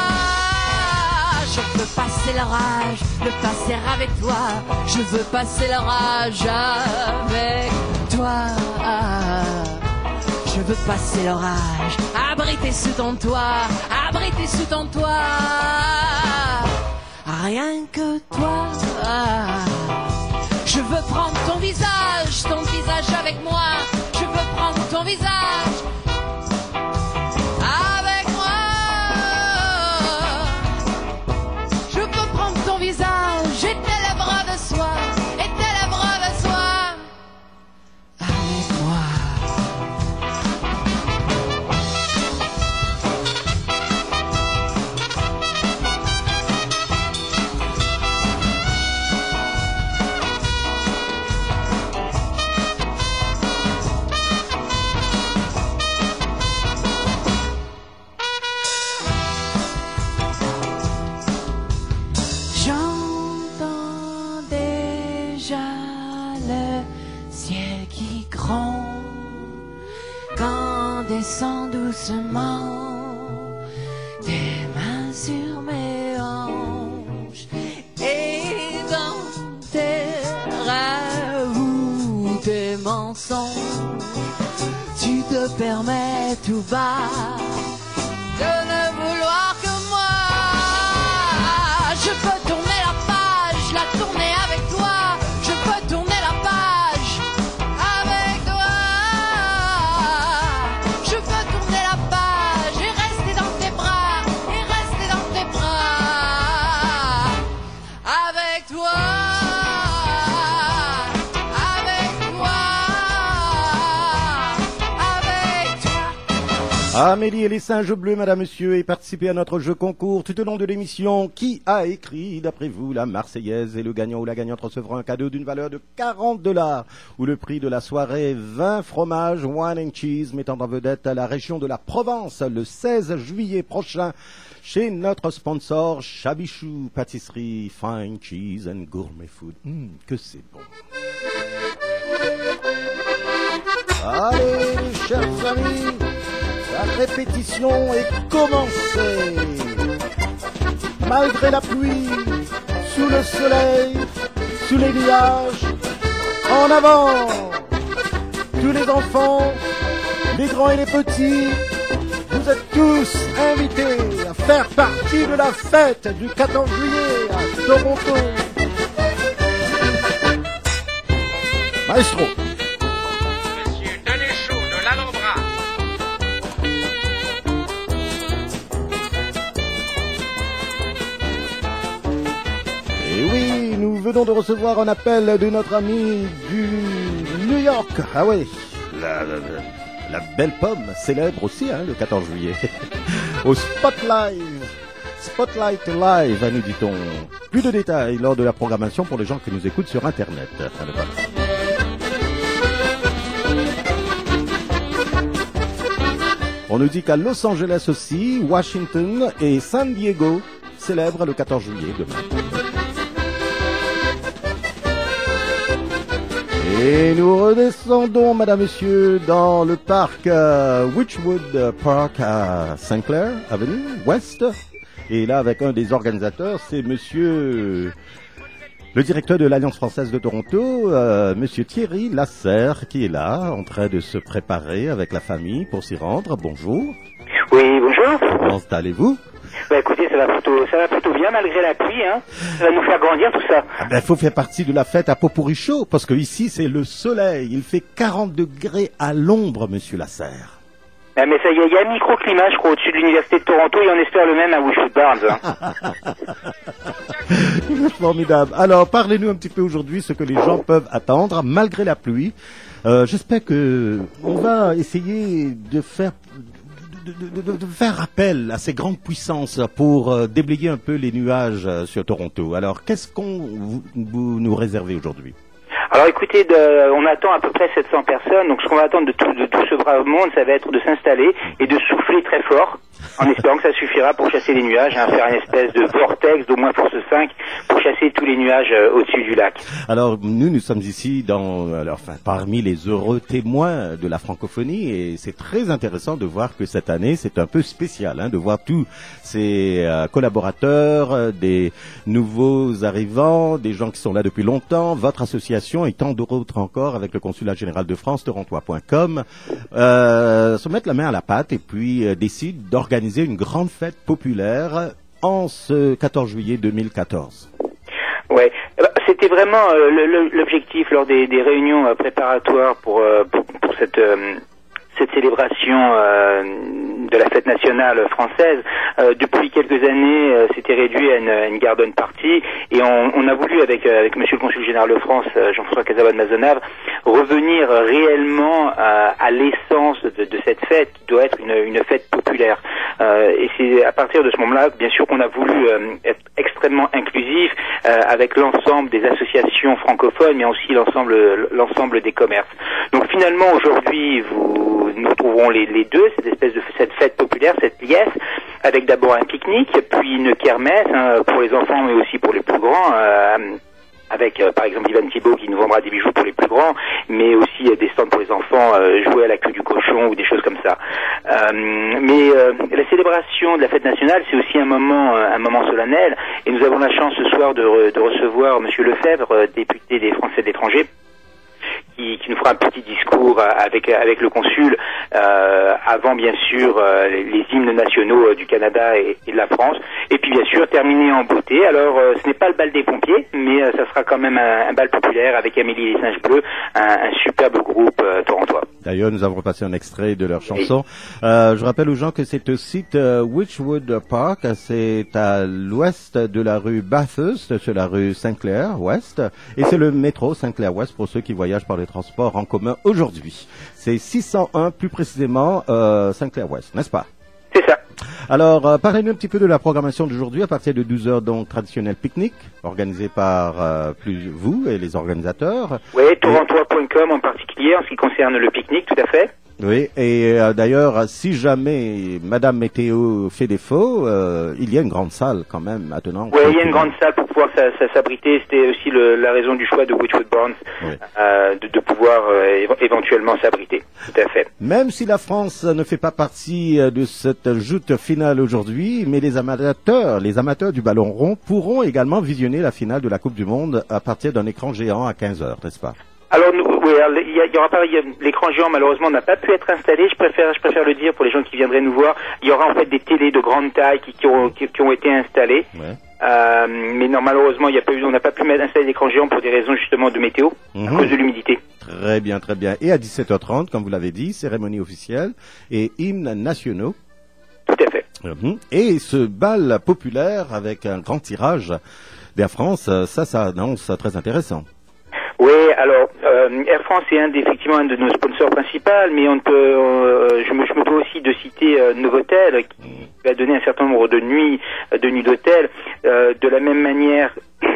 Je veux passer l'orage, le passer avec toi. Je veux passer l'orage avec toi. Je veux passer l'orage, abrité sous ton toit, abrité sous ton toit. Rien que toi. Je veux prendre ton visage, ton visage avec moi. Je veux prendre ton visage avec moi. Je veux prendre ton visage et tes lèvres de soie, et tes lèvres de soie avec moi. J'entends déjà le ciel qui gronde quand descend doucement tes mains sur mes hanches. Et dans tes rêves ou tes mensonges, tu te permets tout bas de ne vouloir que moi. Je peux tourner la page, la tourner avec toi. Je peux tourner la page avec toi. Je peux tourner la page et rester dans tes bras, et rester dans tes bras avec toi. Avec toi. Avec toi. Amélie et les singes bleus, madame, monsieur, et participez à notre jeu concours tout au long de l'émission. Qui a écrit, d'après vous, la Marseillaise? Et le gagnant ou la gagnante recevra un cadeau d'une valeur de quarante dollars. Ou le prix de la soirée, vingt fromages, wine and cheese, mettant en vedette la région de la Provence le seize juillet prochain. Chez notre sponsor, Chabichou, pâtisserie, fine cheese and gourmet food. Mmh, que c'est bon. Allez, chers amis, la répétition est commencée. Malgré la pluie, sous le soleil, sous les nuages, en avant. Tous les enfants, les grands et les petits, vous êtes tous invités à faire partie de la fête du quatorze juillet à Toronto. Maestro. Monsieur Danéchou de l'Alhambra. Et oui, nous venons de recevoir un appel de notre ami du New York. Ah oui, la, la, la belle pomme célèbre aussi hein, le quatorze juillet. Au Spotlight. Spotlight Live, nous dit-on. Plus de détails lors de la programmation pour les gens qui nous écoutent sur Internet. Allez, voilà. On nous dit qu'à Los Angeles aussi, Washington et San Diego célèbrent le quatorze juillet demain. Et nous redescendons, madame, monsieur, dans le parc euh, Witchwood Park à Saint Clair Avenue Ouest. Et là, avec un des organisateurs, c'est monsieur le directeur de l'Alliance française de Toronto, euh, monsieur Thierry Lasserre, qui est là, en train de se préparer avec la famille pour s'y rendre. Bonjour. Oui, bonjour. Comment allez-vous? Bah écoutez, ça va plutôt, ça va plutôt bien malgré la pluie, hein. Ça va nous faire grandir tout ça. Ah ben, faut faire partie de la fête à Poporichaud, parce que ici c'est le soleil. Il fait quarante degrés à l'ombre, monsieur Lasserre. Ah, mais ça, il y, y a un microclimat, je crois, au-dessus de l'université de Toronto, et on espère le même à Wishwood Barnes. Hein. Formidable. Alors, parlez-nous un petit peu aujourd'hui ce que les gens peuvent attendre malgré la pluie. Euh, j'espère que on va essayer de faire De, de, de, de faire appel à ces grandes puissances pour euh, déblayer un peu les nuages euh, sur Toronto. Alors, qu'est-ce qu'on vous, vous nous réservez aujourd'hui? Alors écoutez, de, on attend à peu près sept cents personnes, donc ce qu'on va attendre de tout, de tout ce brave monde, ça va être de s'installer et de souffler très fort, en espérant que ça suffira pour chasser les nuages, hein, faire une espèce de vortex d'au moins force cinq pour chasser tous les nuages euh, au-dessus du lac. Alors nous, nous sommes ici dans, alors, enfin, parmi les heureux témoins de la francophonie, et c'est très intéressant de voir que cette année, c'est un peu spécial, hein, de voir tous ces euh, collaborateurs, euh, des nouveaux arrivants, des gens qui sont là depuis longtemps, votre association et tant d'autres encore avec le consulat général de France, torontois point com, euh, se mettre la main à la pâte et puis euh, décident d'organiser une grande fête populaire en ce quatorze juillet deux mille quatorze. Ouais, c'était vraiment euh, l'objectif lors des, des réunions euh, préparatoires pour, euh, pour, pour cette... Euh cette célébration euh, de la fête nationale française. Euh, depuis quelques années, euh, c'était réduit à une, à une garden party, et on, on a voulu, avec, euh, avec Monsieur le Consul Général de France, euh, Jean-François Casabonne-Mazonave, revenir réellement euh, à l'essence de, de cette fête, qui doit être une, une fête populaire. Euh, et c'est à partir de ce moment-là, bien sûr, qu'on a voulu euh, être extrêmement inclusif euh, avec l'ensemble des associations francophones, mais aussi l'ensemble l'ensemble des commerces. Donc finalement, aujourd'hui, vous nous trouverons les, les deux, cette espèce de cette fête populaire, cette liesse, avec d'abord un pique-nique, puis une kermesse hein, pour les enfants, mais aussi pour les plus grands. Euh, avec euh, par exemple Ivan Thibault qui nous vendra des bijoux pour les plus grands, mais aussi euh, des stands pour les enfants, euh, jouer à la queue du cochon ou des choses comme ça. Euh, mais euh, la célébration de la fête nationale, c'est aussi un moment euh, un moment solennel, et nous avons la chance ce soir de, re, de recevoir Monsieur Lefebvre, euh, député des Français de l'étranger, Qui, qui nous fera un petit discours avec avec le consul euh, avant bien sûr euh, les, les hymnes nationaux euh, du Canada et, et de la France, et puis bien sûr terminer en beauté. Alors euh, ce n'est pas le bal des pompiers, mais euh, ça sera quand même un, un bal populaire avec Amélie et les singes bleus, un, un superbe groupe euh, torontois. D'ailleurs, nous avons repassé un extrait de leur chanson. Euh, je rappelle aux gens que c'est au site euh, Witchwood Park, c'est à l'ouest de la rue Bathurst, sur la rue Saint-Clair-Ouest, et c'est le métro Saint-Clair-Ouest pour ceux qui voyagent par les transports en commun aujourd'hui. C'est six cent un plus précisément euh, Saint-Clair-Ouest, n'est-ce pas? C'est ça. Alors, euh, parlez-nous un petit peu de la programmation d'aujourd'hui à partir de douze heures, donc traditionnel pique-nique, organisé par euh, plus vous et les organisateurs. Oui, torontois point com en particulier, en ce qui concerne le pique-nique, tout à fait. Oui, et euh, d'ailleurs, si jamais Madame Météo fait défaut, euh, il y a une grande salle quand même maintenant. Oui, il y a une grande salle pour pouvoir ça, ça, s'abriter. C'était aussi le, la raison du choix de Witchwood Barnes, oui. euh, de, de pouvoir euh, éventuellement s'abriter. Tout à fait. Même si la France ne fait pas partie de cette joute finale aujourd'hui, mais les amateurs, les amateurs du ballon rond pourront également visionner la finale de la Coupe du Monde à partir d'un écran géant à quinze heures, n'est-ce pas? Alors, nous, oui, il y, y aura pas, y a, l'écran géant malheureusement n'a pas pu être installé. Je préfère, je préfère le dire pour les gens qui viendraient nous voir. Il y aura en fait des télés de grande taille qui, qui, ont, qui, qui ont été installées. Ouais. Euh, mais non, malheureusement, il y a pas eu, on n'a pas pu mettre installer l'écran géant pour des raisons justement de météo, mmh. à cause de l'humidité. Très bien, très bien. Et à dix-sept heures trente, comme vous l'avez dit, cérémonie officielle et hymnes nationaux. Tout à fait. Mmh. Et ce bal populaire avec un grand tirage d'Air France, ça, ça annonce très intéressant. Oui, alors euh, Air France est un, effectivement un de nos sponsors principaux, mais on peut, euh, je, me, je me dois aussi de citer euh, Novotel qui va donner un certain nombre de nuits, de nuits d'hôtel, euh, de la même manière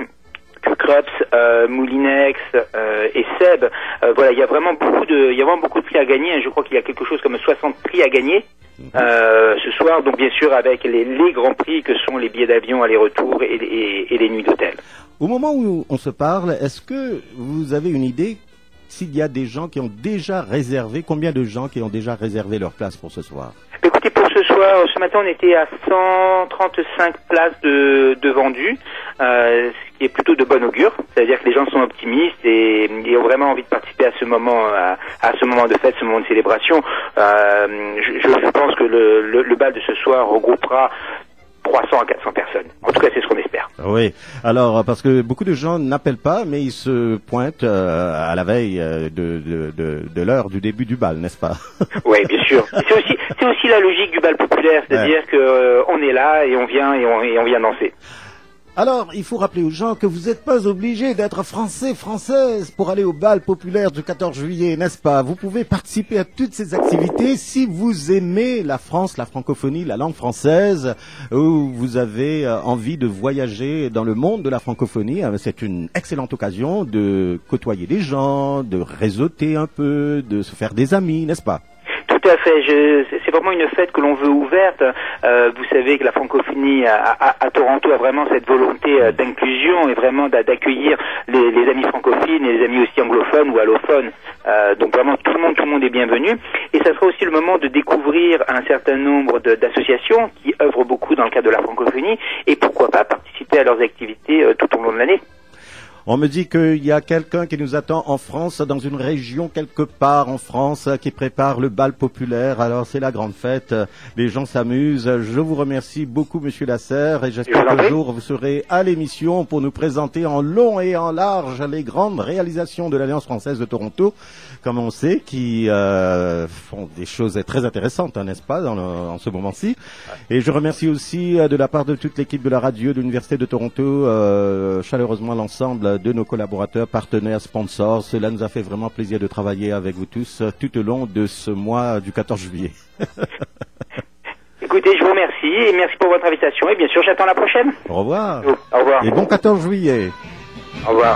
que Krups, euh, Moulinex euh, et Seb. Euh, voilà, il y a vraiment beaucoup de, il y a vraiment beaucoup de prix à gagner. Je crois qu'il y a quelque chose comme soixante prix à gagner. Euh, ce soir, donc bien sûr avec les, les grands prix que sont les billets d'avion aller-retour et, et, et les nuits d'hôtel. Au moment où on se parle, est-ce que vous avez une idée s'il y a des gens qui ont déjà réservé, combien de gens qui ont déjà réservé leur place pour ce soir? Écoutez, pour ce soir, ce matin on était à cent trente-cinq places de, de vendues, euh, ce qui est plutôt de bon augure. C'est-à-dire que les gens sont optimistes et, et ont vraiment envie de participer à ce moment, à, à ce moment de fête, ce moment de célébration. Euh, je, je pense que le, le, le bal de ce soir regroupera trois cents à quatre cents personnes. En tout cas, c'est ce qu'on espère. Oui. Alors, parce que beaucoup de gens n'appellent pas, mais ils se pointent euh, à la veille euh, de, de, de, de l'heure du début du bal, n'est-ce pas? Oui, bien sûr. C'est aussi, c'est aussi la logique du bal populaire, c'est-à-dire ouais. que euh, on est là et on vient et on, et on vient danser. Alors, il faut rappeler aux gens que vous n'êtes pas obligés d'être français, française pour aller au bal populaire du quatorze juillet, n'est-ce pas? Vous pouvez participer à toutes ces activités si vous aimez la France, la francophonie, la langue française, ou vous avez envie de voyager dans le monde de la francophonie. C'est une excellente occasion de côtoyer des gens, de réseauter un peu, de se faire des amis, n'est-ce pas? Tout à fait. Je, c'est vraiment une fête que l'on veut ouverte. Euh, vous savez que la francophonie à, à, à Toronto a vraiment cette volonté euh, d'inclusion et vraiment d'accueillir les, les amis francophones et les amis aussi anglophones ou allophones. Euh, donc vraiment tout le monde, tout le monde est bienvenu. Et ça sera aussi le moment de découvrir un certain nombre de, d'associations qui œuvrent beaucoup dans le cadre de la francophonie et pourquoi pas participer à leurs activités euh, tout au long de l'année. On me dit qu'il y a quelqu'un qui nous attend en France, dans une région quelque part en France, qui prépare le bal populaire. Alors c'est la grande fête, les gens s'amusent. Je vous remercie beaucoup, Monsieur Lasserre, et j'espère qu'un jour vous serez à l'émission pour nous présenter en long et en large les grandes réalisations de l'Alliance française de Toronto, comme on sait, qui euh, font des choses très intéressantes, hein, n'est-ce pas, dans le, en ce moment-ci. Et je remercie aussi euh, de la part de toute l'équipe de la radio de l'Université de Toronto, euh, chaleureusement l'ensemble de nos collaborateurs, partenaires, sponsors. Cela nous a fait vraiment plaisir de travailler avec vous tous tout au long de ce mois du quatorze juillet. Écoutez, je vous remercie et merci pour votre invitation et bien sûr j'attends la prochaine. Au revoir. Au revoir. Et bon quatorze juillet. Au revoir.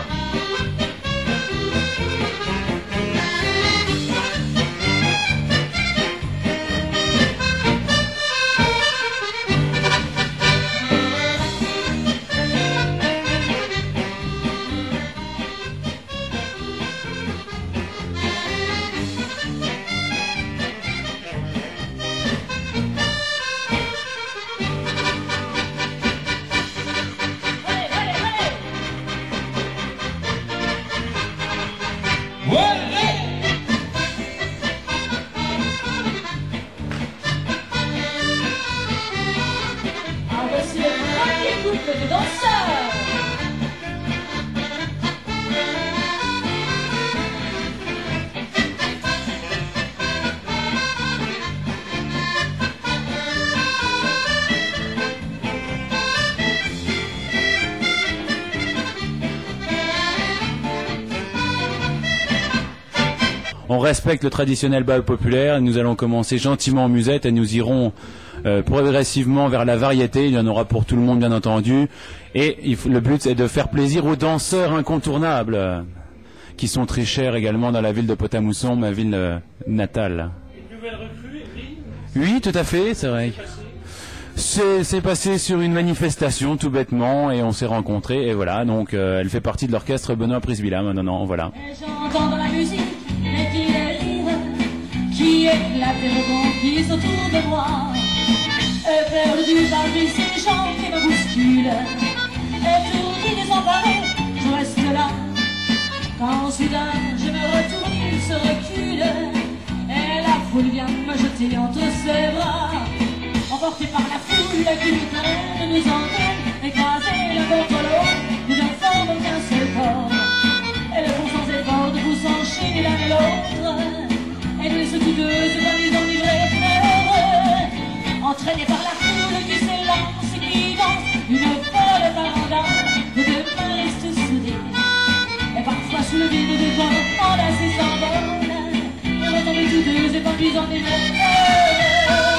on respecte le traditionnel bal populaire. Nous allons commencer gentiment en musette et nous irons euh, progressivement vers la variété. Il y en aura pour tout le monde, bien entendu. Et il faut, le but est de faire plaisir aux danseurs incontournables, euh, qui sont très chers également dans la ville de Pont-à-Mousson, ma ville euh, natale. Une nouvelle recrue, Evelyne ? Oui, tout à fait, c'est vrai. C'est, c'est passé sur une manifestation tout bêtement et on s'est rencontrés et voilà, donc euh, elle fait partie de l'orchestre Benoît Prisvilla maintenant, voilà. J'entends dans la musique les qui délirent, qui éclatent et rebondissent autour de moi. Et perdu parmi ces gens qui me bousculent, étourdi, désemparé, je reste là. Quand soudain je me retourne, il se recule, et la foule vient me jeter entre ses bras. Emporté par la foule qui nous traîne, nous entraîne, écrasés l'un contre l'autre, nous ne forment qu'un seul corps. Et le fond sans effort de vous s'enchaîner l'un et l'autre, et nous laissons tous deux évanouis, enivrés, heureux. Entraînés par la foule qui s'élance et qui danse, une folle parandale, nos deux mains restent soudées. Et parfois sous le vide de vent, enlacés sans borne, on va tomber tous deux évanouis, enivrés, heureux.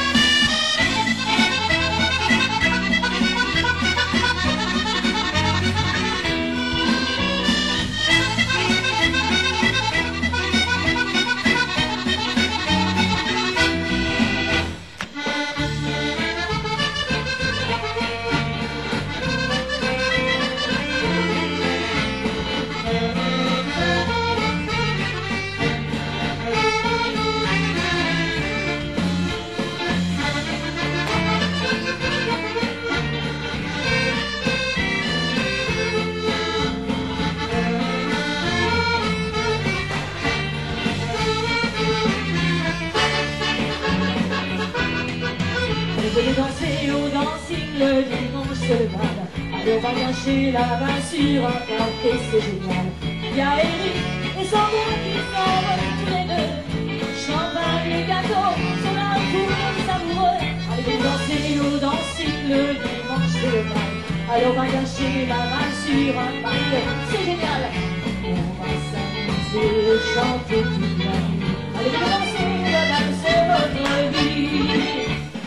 Allez, on va gâcher la main sur un parquet, c'est génial. Il y a Eric et Sandra qui s'envolent tous les deux. Champagne et gâteaux sur la cour savoureux. Allez, on danser au dancing le dimanche, c'est le bal. Allez, on va gâcher la main sur un parquet, c'est génial. On va s'amuser, chanter toute la nuit. Allez, on va danser, la balle, c'est votre vie.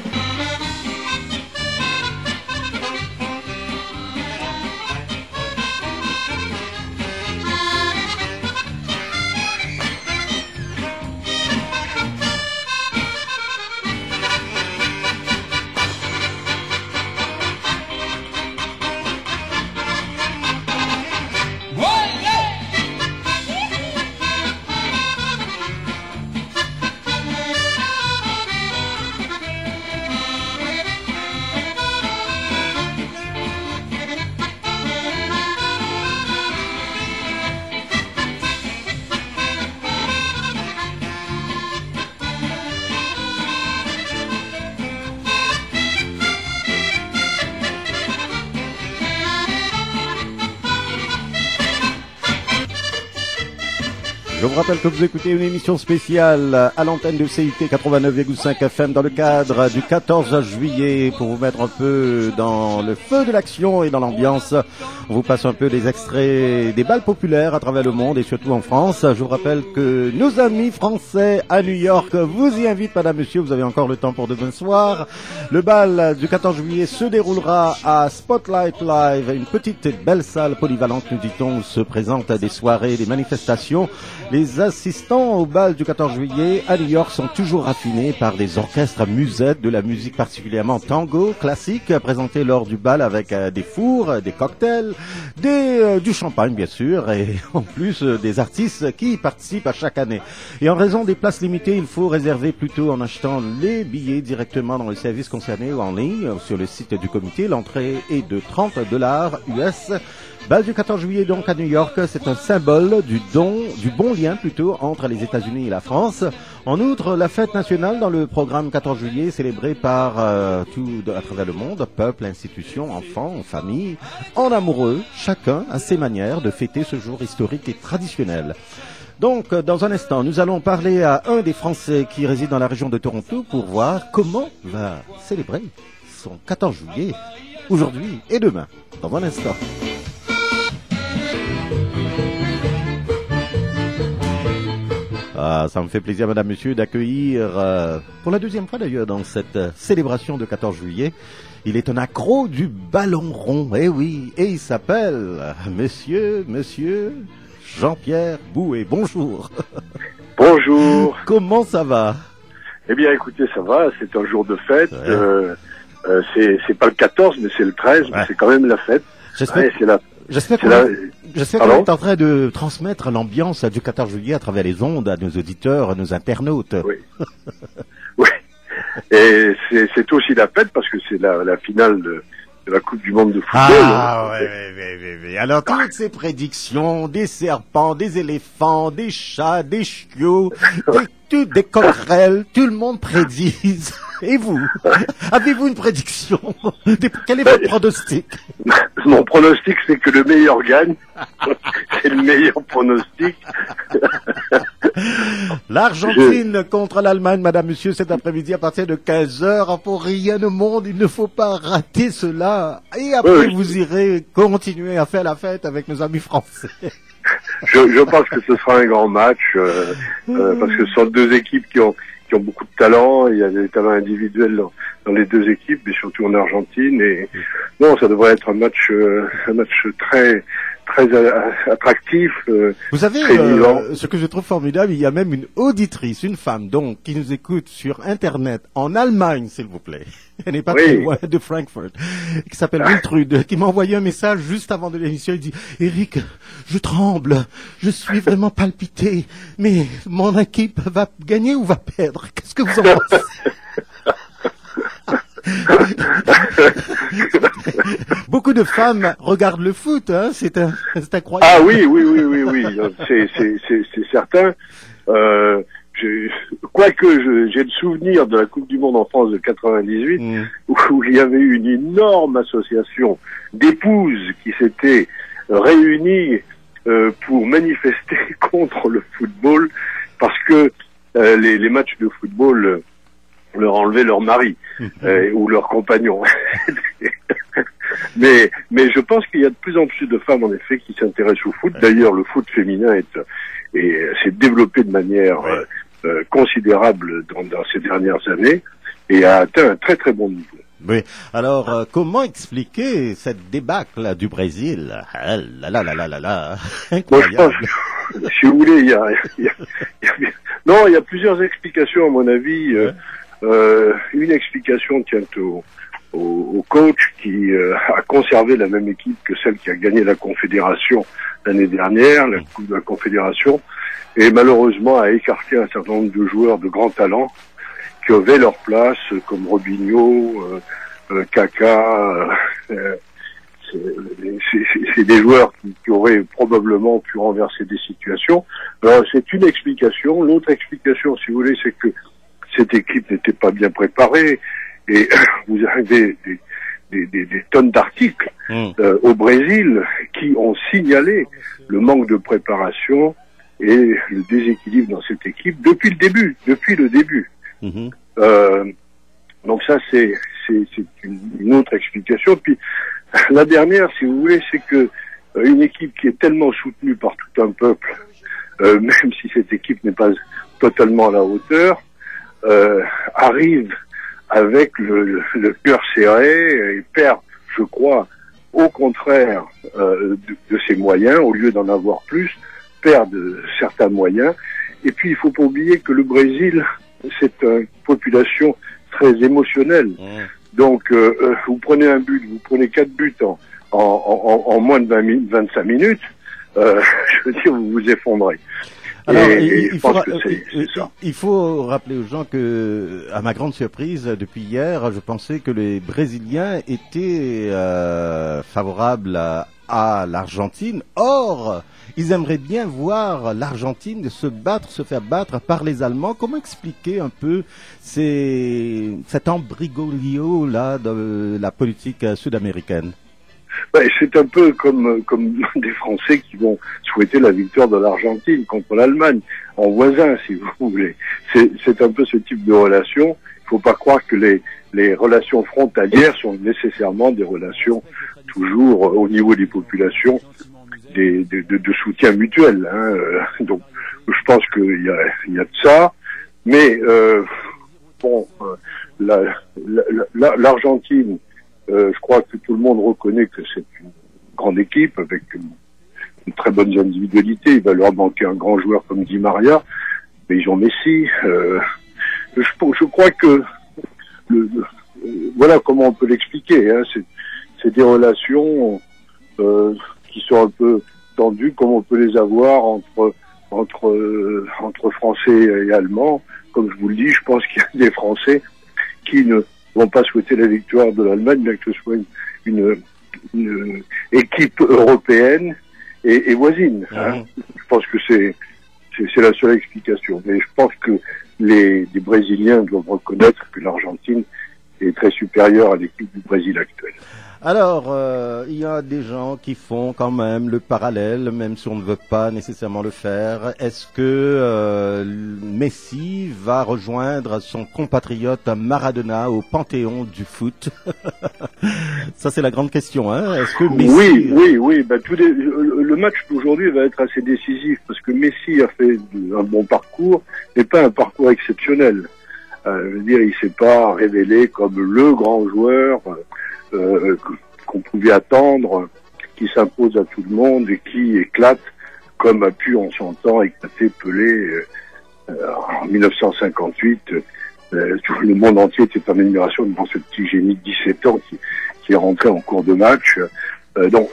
Je vous rappelle que vous écoutez une émission spéciale à l'antenne de C I T quatre-vingt-neuf virgule cinq F M dans le cadre du quatorze juillet pour vous mettre un peu dans le feu de l'action et dans l'ambiance. On vous passe un peu des extraits des bals populaires à travers le monde et surtout en France. Je vous rappelle que nos amis français à New York vous y invitent, madame, monsieur, vous avez encore le temps pour demain soir. Le bal du quatorze juillet se déroulera à Spotlight Live, une petite et belle salle polyvalente, nous dit-on, où se présentent des soirées, des manifestations. Les assistants au bal du quatorze juillet à New York sont toujours raffinés par des orchestres musettes, de la musique particulièrement tango, classique, présentée lors du bal avec euh, des fours, des cocktails, des, euh, du champagne bien sûr, et en plus euh, des artistes qui y participent à chaque année. Et en raison des places limitées, il faut réserver plutôt en achetant les billets directement dans le service concerné ou en ligne sur le site du comité. L'entrée est de trente dollars U S. Bal du quatorze juillet donc à New York, c'est un symbole du don, du bon lien plutôt entre les États-Unis et la France. En outre, la fête nationale dans le programme quatorze juillet célébrée par euh, tout à travers le monde, peuple, institutions, enfants, familles, en amoureux, chacun à ses manières de fêter ce jour historique et traditionnel. Donc, dans un instant, nous allons parler à un des Français qui réside dans la région de Toronto pour voir comment va célébrer son quatorze juillet, aujourd'hui et demain. Dans un instant. Ah, ça me fait plaisir, madame, monsieur, d'accueillir, euh, pour la deuxième fois d'ailleurs, dans cette euh, célébration de quatorze juillet, il est un accro du ballon rond, eh oui, et il s'appelle euh, monsieur, monsieur Jean-Pierre Bouet. Bonjour. Bonjour. Comment ça va? Eh bien, écoutez, ça va, c'est un jour de fête, ouais. euh, euh, c'est, c'est pas le quatorze, mais c'est le treize, ouais. Mais c'est quand même la fête. J'espère, ouais, c'est la, j'espère c'est qu'on, la... j'espère qu'on est en train de transmettre l'ambiance du quatorze juillet à travers les ondes à nos auditeurs, à nos internautes. Oui. Oui. Et c'est, c'est aussi la fête parce que c'est la, la finale de, de la Coupe du Monde de football. Ah, oui, oui, oui, oui. Alors, toutes ces prédictions, des serpents, des éléphants, des chats, des chiots, des, tout, des coquerelles, tout le monde prédise. Et vous? Avez-vous une prédiction? Quel est votre pronostic? Mon pronostic, c'est que le meilleur gagne. C'est le meilleur pronostic. L'Argentine Je... contre l'Allemagne, madame, monsieur, cet après-midi à partir de quinze heures. Pour rien au monde, il ne faut pas rater cela. Et après, oui, oui. vous irez continuer à faire la fête avec nos amis français. Je, je pense que ce sera un grand match, euh, euh, parce que ce sont deux équipes qui ont qui ont beaucoup de talent. Il y a des talents individuels dans, dans les deux équipes, mais surtout en Argentine. Et non, ça devrait être un match, euh, un match très très attractif. Euh, Vous savez, euh, ce que je trouve formidable, il y a même une auditrice, une femme, donc, qui nous écoute sur Internet, en Allemagne, s'il vous plaît. Elle n'est pas oui. très loin de Francfort, qui s'appelle Wiltrude, qui m'a envoyé un message juste avant de l'émission. Il dit, Eric, je tremble, je suis vraiment palpité, mais mon équipe va gagner ou va perdre? Qu'est-ce que vous en pensez? Beaucoup de femmes regardent le foot, hein, c'est, un, c'est incroyable. Ah oui, oui, oui, oui, oui, c'est, c'est, c'est, c'est certain. Euh, je, quoique je, j'ai le souvenir de la Coupe du Monde en France de quatre-vingt-dix-huit, mmh. où, où il y avait une énorme association d'épouses qui s'étaient réunies euh, pour manifester contre le football, parce que euh, les, les matchs de football euh, leur enlevaient leur mari euh, ou leur compagnon. mais mais je pense qu'il y a de plus en plus de femmes en effet qui s'intéressent au foot. D'ailleurs, le foot féminin est, est s'est développé de manière euh, euh, considérable dans, dans ces dernières années et a atteint un très très bon niveau. Oui. Alors, euh, comment expliquer cette débâcle du Brésil? Ah là là là là là là. Incroyable. Moi, je pense, si vous voulez, il y a, il y a, il y a non, il y a plusieurs explications à mon avis. Ouais. Euh, une explication tient au, au, au coach qui euh, a conservé la même équipe que celle qui a gagné la Confédération l'année dernière, la Coupe de la Confédération, et malheureusement a écarté un certain nombre de joueurs de grand talent qui avaient leur place, comme Robinho, euh, euh, Kaka. Euh, c'est, c'est, c'est des joueurs qui, qui auraient probablement pu renverser des situations. Alors c'est une explication. L'autre explication, si vous voulez, c'est que cette équipe n'était pas bien préparée et vous avez des, des, des, des tonnes d'articles mmh. euh, au Brésil qui ont signalé le manque de préparation et le déséquilibre dans cette équipe depuis le début, depuis le début. Mmh. Euh, donc ça c'est, c'est, c'est une, une autre explication. Puis la dernière, si vous voulez, c'est que euh, une équipe qui est tellement soutenue par tout un peuple, euh, même si cette équipe n'est pas totalement à la hauteur, Euh, arrive avec le, le, le cœur serré et perd, je crois, au contraire euh, de, de ses moyens, au lieu d'en avoir plus, perd certains moyens. Et puis, il faut pas oublier que le Brésil, c'est une population très émotionnelle. Mmh. Donc, euh, euh, vous prenez un but, vous prenez quatre buts en, en, en, en moins de vingt minutes, vingt-cinq minutes, euh, je veux dire, vous vous effondrez. Alors, et, il, il, faut, c'est, c'est ça. il faut rappeler aux gens que, à ma grande surprise, depuis hier, je pensais que les Brésiliens étaient euh, favorables à, à l'Argentine. Or, ils aimeraient bien voir l'Argentine se battre, se faire battre par les Allemands. Comment expliquer un peu ces, cet embrigoglio là de la politique sud-américaine? Ouais, c'est un peu comme comme des Français qui vont souhaiter la victoire de l'Argentine contre l'Allemagne, en voisin, si vous voulez. C'est, c'est un peu ce type de relation. Il faut pas croire que les les relations frontalières sont nécessairement des relations toujours au niveau des populations, des de, de, de soutien mutuel. Hein. Donc je pense qu'il y a, il y a de ça. Mais euh, bon, euh, la, la, la, l'Argentine, euh, je crois que tout le monde reconnaît que c'est une grande équipe avec une, une très bonne individualité. Il va leur manquer un grand joueur comme Di Maria, mais ils ont Messi. Euh, je, je crois que le, le, voilà comment on peut l'expliquer. Hein, c'est, c'est des relations euh, qui sont un peu tendues, comme on peut les avoir entre entre euh, entre Français et Allemands. Comme je vous le dis, je pense qu'il y a des Français qui ne vont pas souhaiter la victoire de l'Allemagne, bien que ce soit une, une, une équipe européenne et, et voisine. Hein. Mmh. Je pense que c'est, c'est c'est la seule explication. Mais je pense que les, les Brésiliens doivent reconnaître que l'Argentine est très supérieure à l'équipe du Brésil actuelle. Alors, euh, il y a des gens qui font quand même le parallèle, même si on ne veut pas nécessairement le faire. Est-ce que euh, Messi va rejoindre son compatriote Maradona au panthéon du foot? Ça, c'est la grande question, hein. Est-ce que Messi... Oui, oui, oui. Ben, tout les... Le match d'aujourd'hui va être assez décisif parce que Messi a fait un bon parcours, mais pas un parcours exceptionnel. Euh, je veux dire, il s'est pas révélé comme le grand joueur euh, qu'on pouvait attendre, qui s'impose à tout le monde et qui éclate comme a pu en son temps éclater Pelé euh, en dix-neuf cent cinquante-huit. Euh, tout le monde entier était en admiration devant ce petit génie de dix-sept ans qui, qui est rentré en cours de match. Euh, donc,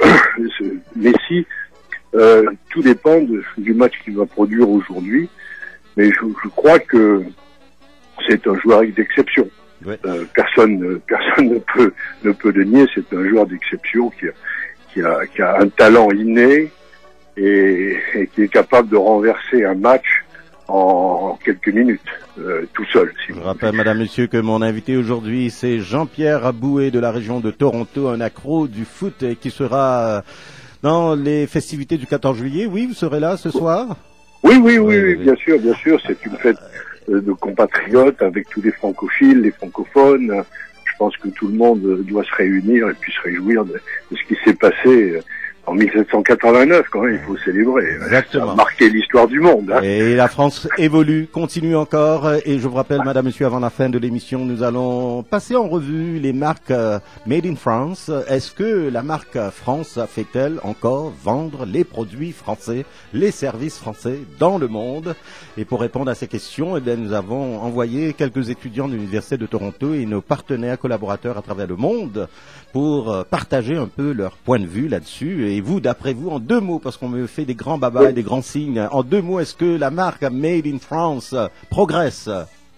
Messi, euh, tout dépend de, du match qu'il va produire aujourd'hui, mais je, je crois que c'est un joueur d'exception. Ouais. Euh, personne, personne ne peut, ne peut le nier. C'est un joueur d'exception qui a, qui a, qui a un talent inné et, et qui est capable de renverser un match en, en quelques minutes, euh, tout seul. Si Je rappelle, Madame, Monsieur, que mon invité aujourd'hui, c'est Jean-Pierre Bouet de la région de Toronto, un accro du foot et qui sera dans les festivités du quatorze juillet. Oui, vous serez là ce soir? Oui, oui, oui, oui, oui, bien sûr, bien sûr. C'est une fête de compatriotes avec tous les francophiles, les francophones. Je pense que tout le monde doit se réunir et puis se réjouir de, de ce qui s'est passé en mille sept cent quatre-vingt-neuf, quand même, il faut célébrer. Exactement. Ça a marqué l'histoire du monde. Hein. Et la France évolue, continue encore. Et je vous rappelle, Madame, Monsieur, avant la fin de l'émission, nous allons passer en revue les marques Made in France. Est-ce que la marque France fait-elle encore vendre les produits français, les services français dans le monde? Et pour répondre à ces questions, eh bien, nous avons envoyé quelques étudiants de l'Université de Toronto et nos partenaires collaborateurs à travers le monde pour partager un peu leur point de vue là-dessus. Et vous, d'après vous, en deux mots, parce qu'on me fait des grands babas et des grands signes, en deux mots, est-ce que la marque Made in France progresse?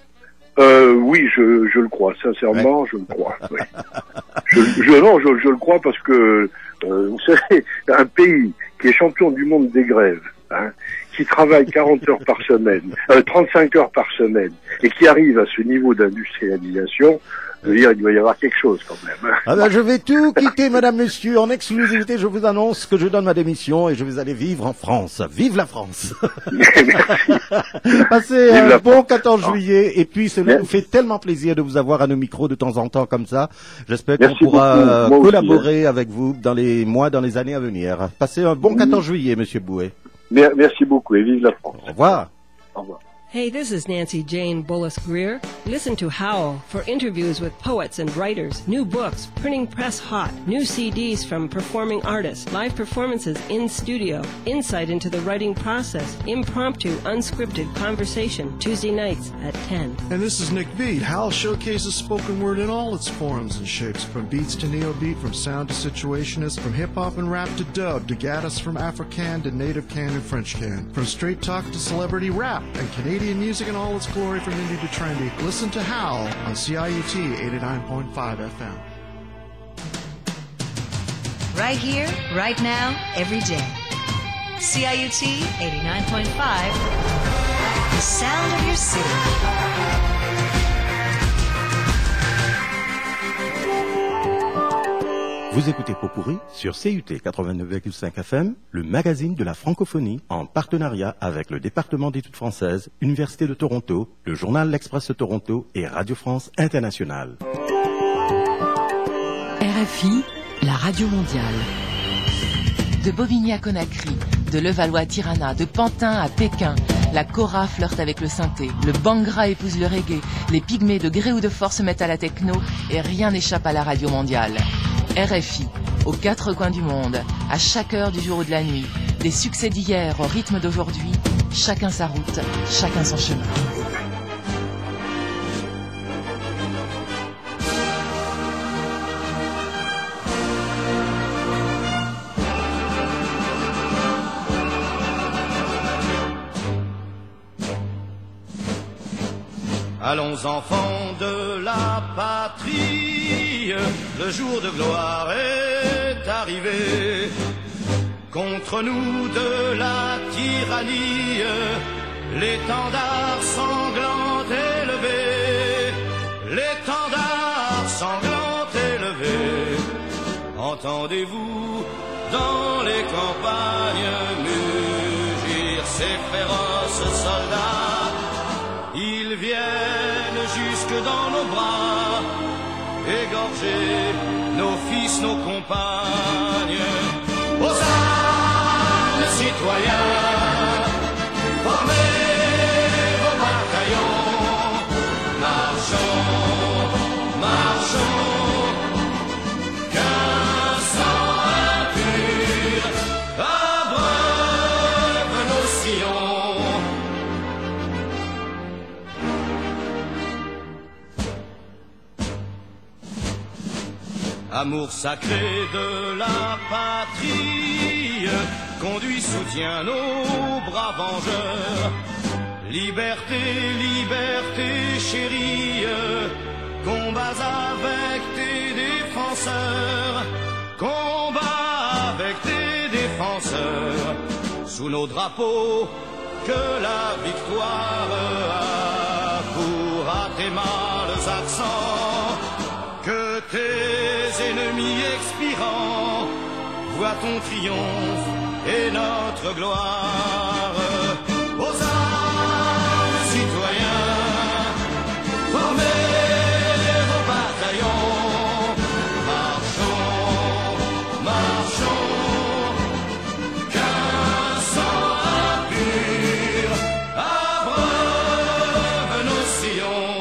euh, Oui, je, je le crois, sincèrement, ouais. je le crois. Oui. je, je, non, je, je le crois parce que, euh, vous savez, un pays qui est champion du monde des grèves, hein, qui travaille quarante heures par semaine, euh, trente-cinq heures par semaine, et qui arrive à ce niveau d'industrialisation, je veux dire, il doit y avoir quelque chose quand même. Ah ben, je vais tout quitter, Madame, Monsieur. En exclusivité, je vous annonce que je donne ma démission et je vais aller vivre en France. Vive la France. Merci. Passez un bon quatorze juillet et puis cela nous fait tellement plaisir de vous avoir à nos micros de temps en temps comme ça. J'espère qu'on pourra collaborer avec vous dans les mois, dans les années à venir. Passez un bon quatorze juillet, Monsieur Bouet. Merci beaucoup et vive la France. Au revoir. Au revoir. Hey, this is Nancy Jane Bullis-Greer. Listen to Howl for interviews with poets and writers, new books, printing press hot, new C Ds from performing artists, live performances in studio, insight into the writing process, impromptu, unscripted conversation, Tuesday nights at ten. And this is Nick Beat. Howl showcases spoken word in all its forms and shapes, from beats to neobeat, from sound to situationist, from hip-hop and rap to dub, to gaddis, from African to native can and French can, from straight talk to celebrity rap, and Canadian music in all its glory from indie to trendy. Listen to Howl on C I U T eighty-nine point five F M. Right here, right now, every day. C I U T eighty-nine point five, the sound of your city. Vous écoutez Pot-Pourri sur C U T quatre-vingt-neuf virgule cinq F M, le magazine de la francophonie, en partenariat avec le département d'études françaises, Université de Toronto, le journal L'Express de Toronto et Radio France Internationale. R F I, la radio mondiale. De Bobigny à Conakry, de Levallois à Tirana, de Pantin à Pékin, La kora flirte avec le synthé, le bhangra épouse le reggae, les pygmées de gré ou de force se mettent à la techno et rien n'échappe à la radio mondiale. R F I, aux quatre coins du monde, à chaque heure du jour ou de la nuit, des succès d'hier au rythme d'aujourd'hui, chacun sa route, chacun son chemin. Allons enfants de la patrie, le jour de gloire est arrivé. Contre nous de la tyrannie, l'étendard sanglant élevé, l'étendard sanglant élevé. Entendez-vous dans les campagnes mugir ces féroces soldats? Ils viennent jusque dans nos bras, égorger nos fils, nos compagnes. Aux armes, citoyens, formez vos bataillons, marchons, marchons, qu'un sang impur abreuve nos sillons. Amour sacré de la patrie, conduit, soutient nos bras vengeurs. Liberté, liberté chérie, combats avec tes défenseurs, combats avec tes défenseurs. Sous nos drapeaux, que la victoire accourt à tes mâles accents. Que tes ennemis expirants voient ton triomphe et notre gloire. Aux armes, citoyens, formez vos bataillons, marchons, marchons, qu'un sang impur abreuve nos sillons.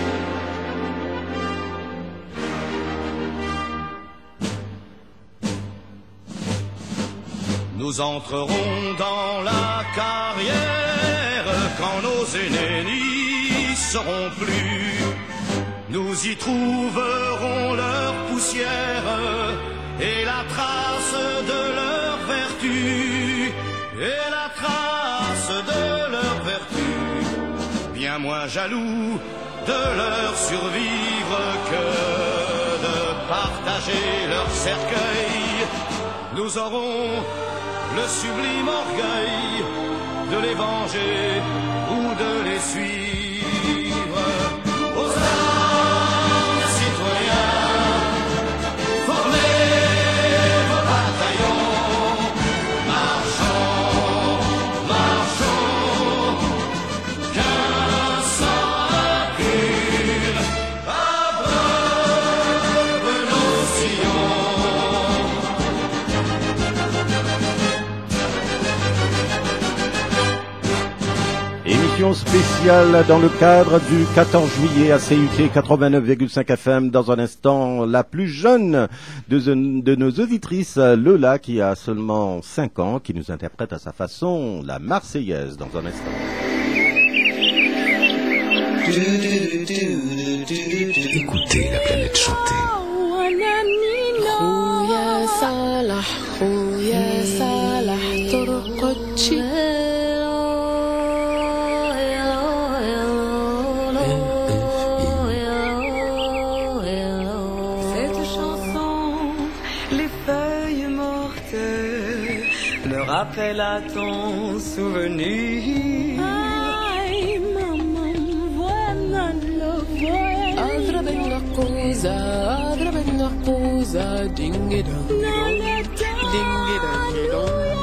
Nous entrerons dans la carrière quand nos aînés n'y seront plus. Nous y trouverons leur poussière et la trace de leur vertu, et la trace de leur vertu. Bien moins jaloux de leur survivre que de partager leur cercueil. Nous aurons le sublime orgueil de les venger ou de les suivre. Aux armes, citoyens, formez vos bataillons, marchons, marchons, qu'un sang impur abreuve nos sillons. Émission spéciale dans le cadre du quatorze juillet à C U T quatre-vingt-neuf virgule cinq F M. Dans un instant, la plus jeune de, de nos auditrices, Lola, qui a seulement cinq ans, qui nous interprète à sa façon la Marseillaise dans un instant. Écoutez la planète chanter. خويا صالح خويا صالح ترقدشي Cette chanson, les feuilles mortes me rappellent à ton souvenir. Ay maman voilà le voyage أضرب النقوزة أضرب النقوزة دينجي دونج دينجي دونج دونج.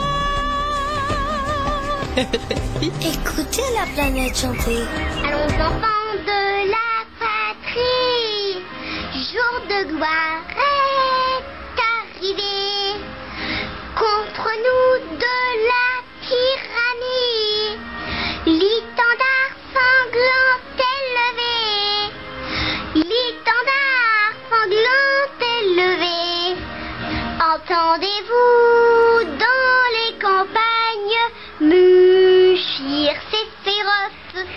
Écoutez la planète chanter. Allons enfants de la patrie, jour de gloire est arrivé. Contre nous de la tyrannie,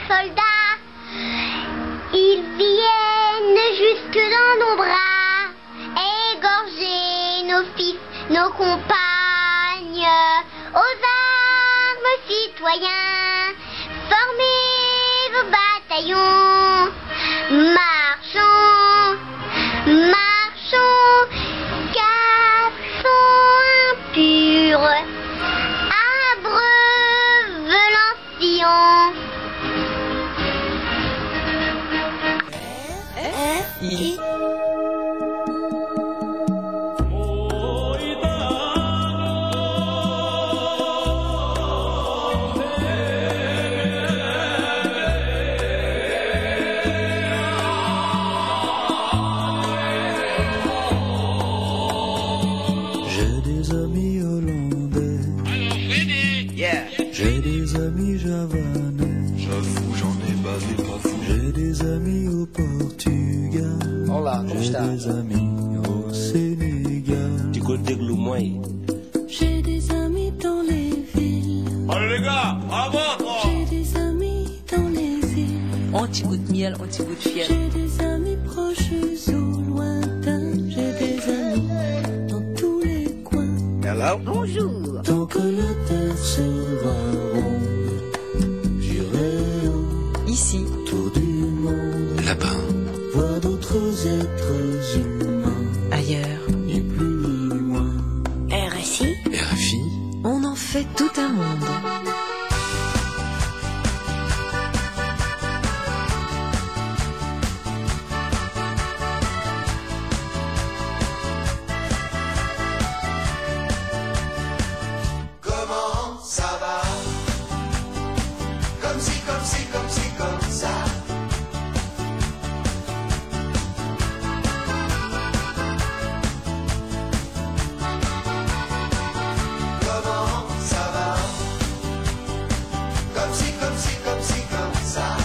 soldats. Ils viennent jusque dans nos bras, égorger nos fils, nos compagnes. Aux armes, citoyens, formez vos bataillons. Marchons, marchons, cassons impurs, abreuve l'ancien. F I J'ai des amis hollandais. J'ai des amis javanais. J'avoue, j'en ai bavé pas fou. J'ai des amis au Portugal. Olá, como J'ai está? des amis au Sénégal. Du côté de Loumoy. J'ai des amis dans les villes. Allez les gars, à votre! J'ai des amis dans les îles. Anti-goût de miel, anti-goût de fiel. J'ai des amis proches ou lointains. J'ai des amis dans tous les coins. Hello? Bonjour. Tant que la terre sera ronde, j'irai Ici. autour du monde. Là-bas. Voir d'autres êtres humains. Ailleurs. Ni plus ni moins. R F I. R F I. On en fait tout un monde. Comment ça va? Comme si, comme si, comme si, comme ça. Comment ça va? Comme si, comme si, comme si, comme ça.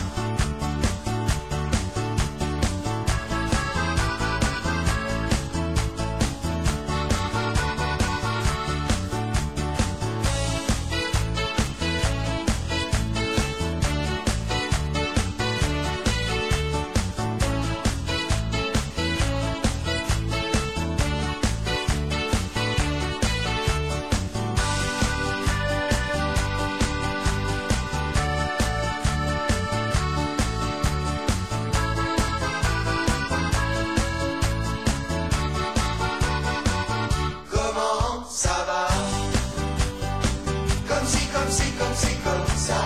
Comment ça va? Comme si, comme si, comme si, comme ça.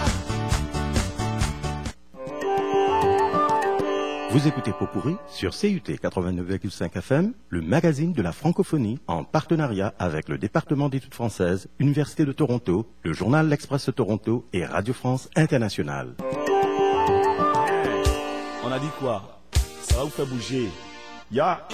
Vous écoutez Popurri sur C U T quatre-vingt-neuf virgule cinq F M, le magazine de la francophonie en partenariat avec le département d'études françaises, Université de Toronto, le journal L'Express de Toronto et Radio France Internationale. On a dit quoi? Ça va vous faire bouger. Ya.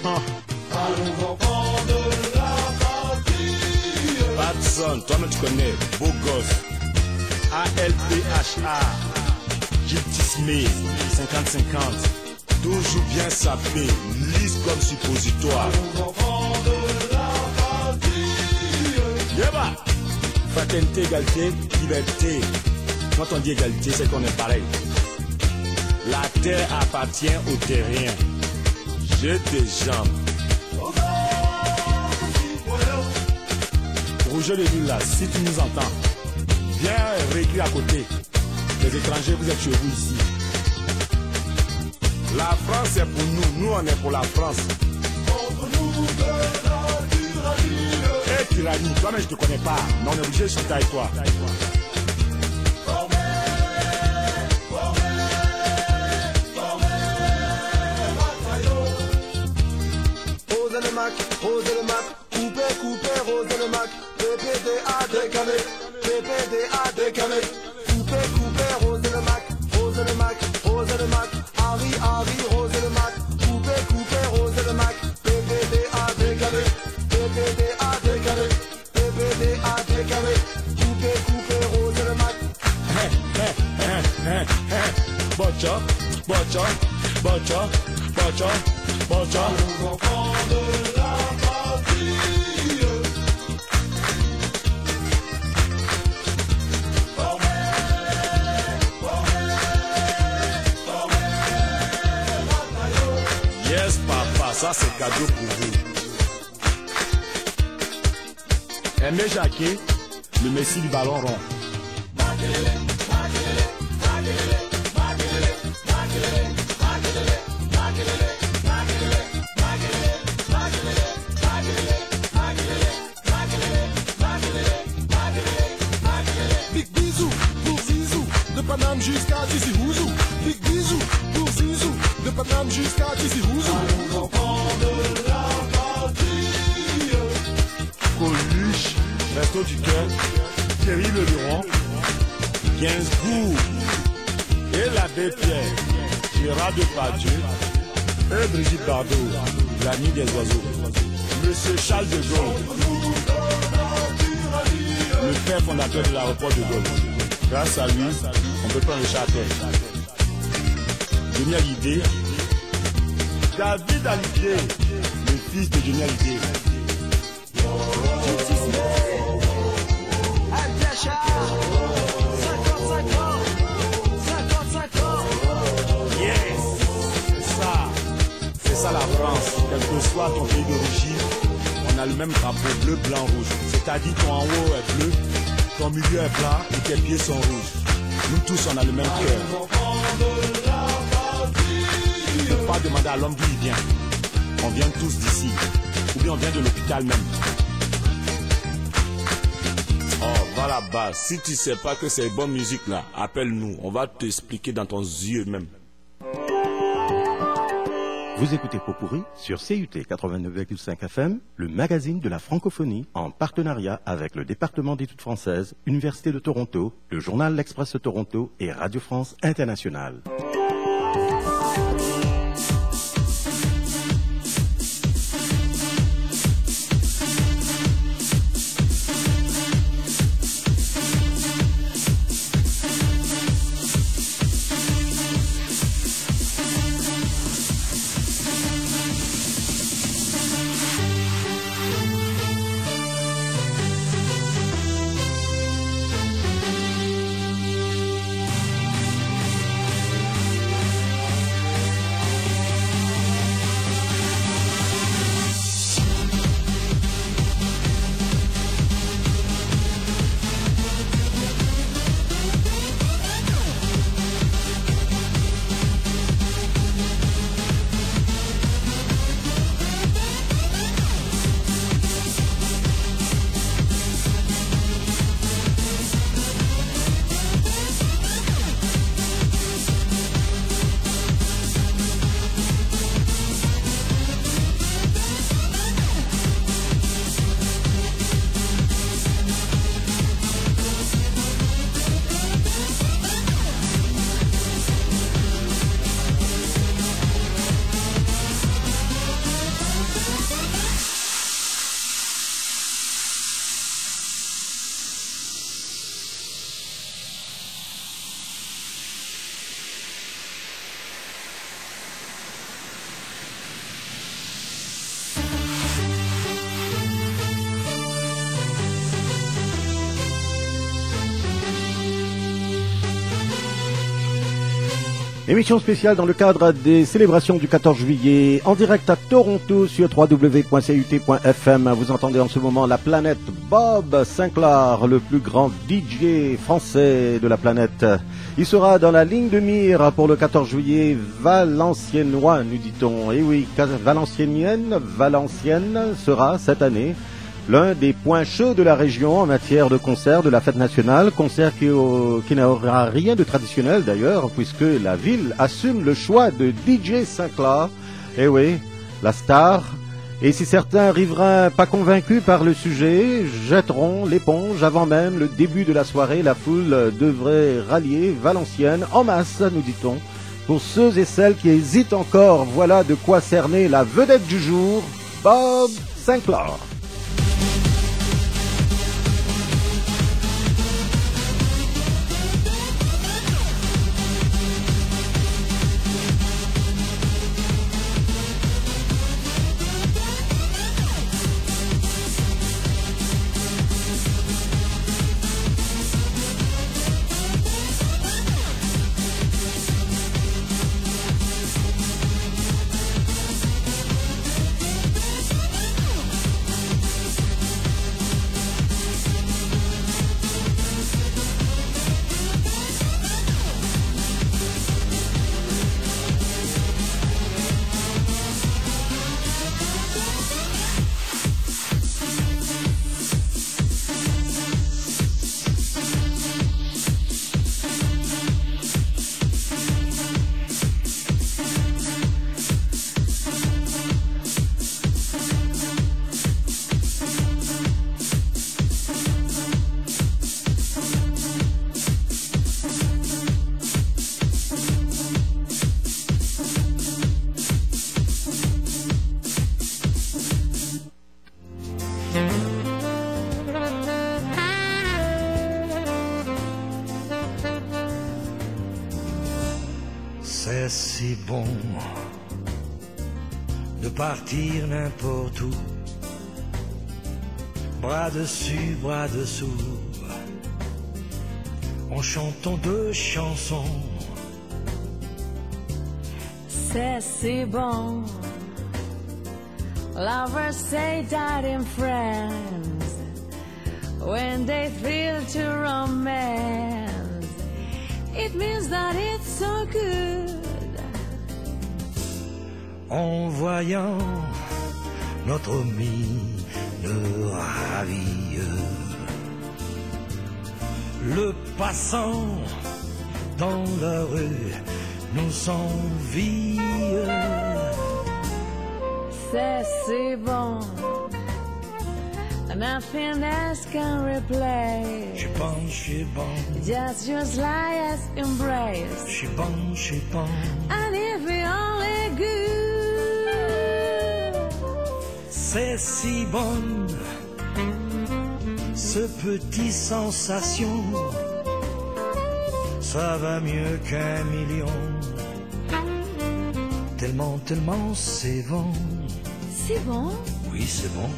Patson, toi-même tu connais, beau gosse. A L P H A. Gilles Smith, cinquante cinquante. Toujours bien sapé, lisse comme suppositoire. Yeba. Fraternité, égalité, liberté. Quand on dit égalité, c'est qu'on est pareil. La terre appartient aux terriens. J'ai des jambes. Rouge de Lille là, si tu nous entends, viens réécrire à côté. Les étrangers, vous êtes chez vous ici. La France est pour nous, nous on est pour la France. Contre nous de la tyrannie. Eh tyrannie, toi-même je te connais pas, mais on est obligé de chanter avec toi. Rose le Mac, Rose le Mac, coupé, coupé, Rose le Mac, P P D A décalé, P P D A décalé, coupé, coupé, Rose le Mac, Rose le Mac, Rose le Mac, Harry, Harry, Rose le Mac, coupé, coupé, Rose le Mac, P P D A décalé, P P D A décalé, P P D A décalé, coupé, coupé, Rose le Mac. Bocho, bocho, bocho, bocho, bocho. Les enfants de la patrie. Formés, formés. Ça, c'est cadeau pour vous. Aimé Jacquet, le messie du ballon rond. Big bisou pour Zizou, de Paname jusqu'à Tizi Ouzou. Big bisou pour Zizou, de Paname jusqu'à Tizi Ouzou. Coluche, Resto du Cœur, Thierry Le Luron, Gainsbourg, et l'abbé Pierre, Gérard Depardieu, et Brigitte Bardot, l'ami des oiseaux, Monsieur Charles de Gaulle, le père fondateur de l'aéroport de Gaulle. Grâce à lui, on peut prendre le charter. Johnny Hallyday, David Hallyday, le fils de Johnny Hallyday. Yes, c'est ça, c'est ça la France. Quel que soit ton pays d'origine, on a le même drapeau bleu, blanc, rouge. C'est-à-dire ton en haut est bleu, ton milieu est plat et tes pieds sont rouges. Nous tous on a le même cœur. Il ne faut pas demander à l'homme d'où il vient. On vient tous d'ici, ou bien on vient de l'hôpital même. Oh, va là-bas. Si tu sais pas que c'est bonne musique là, appelle-nous. On va t'expliquer dans ton yeux même. Vous écoutez Popurrí sur C U T quatre-vingt-neuf virgule cinq F M, le magazine de la francophonie en partenariat avec le département d'études françaises, Université de Toronto, le journal L'Express de Toronto et Radio France Internationale. Émission spéciale dans le cadre des célébrations du quatorze juillet, en direct à Toronto sur w w w point c u t point f m. Vous entendez en ce moment la planète Bob Sinclair, le plus grand D J français de la planète. Il sera dans la ligne de mire pour le quatorze juillet, Valenciennois, nous dit-on. Et oui, Valenciennienne, Valenciennes sera cette année l'un des points chauds de la région en matière de concert de la fête nationale, concert qui, euh, qui n'aura rien de traditionnel d'ailleurs, puisque la ville assume le choix de D J Sinclair, et oui, la star. Et si certains riverains pas convaincus par le sujet jetteront l'éponge avant même le début de la soirée, la foule devrait rallier Valenciennes en masse, nous dit-on. Pour ceux et celles qui hésitent encore, voilà de quoi cerner la vedette du jour, Bob Sinclair. C'est si bon de partir n'importe où, bras dessus, bras dessous, en chantant deux chansons. C'est si bon. Lovers say that in friends when they feel to romance, it means that it's so good. En voyant notre mine ravie, le passant dans la rue nous envie. C'est si bon, nothing else can replace. Je bon, je bon, just your slightest embrace. Je bon, je bon, and if we only good. C'est si bon, ce petit sensation, ça va mieux qu'un million. Tellement, tellement c'est bon. C'est bon? Oui, c'est bon.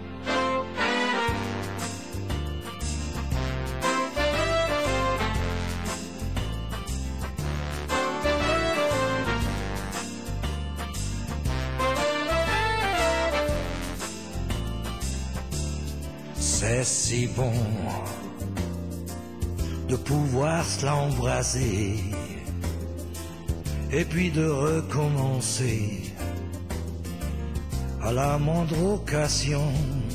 C'est si bon de pouvoir se l'embraser et puis de recommencer à la moindre occasion.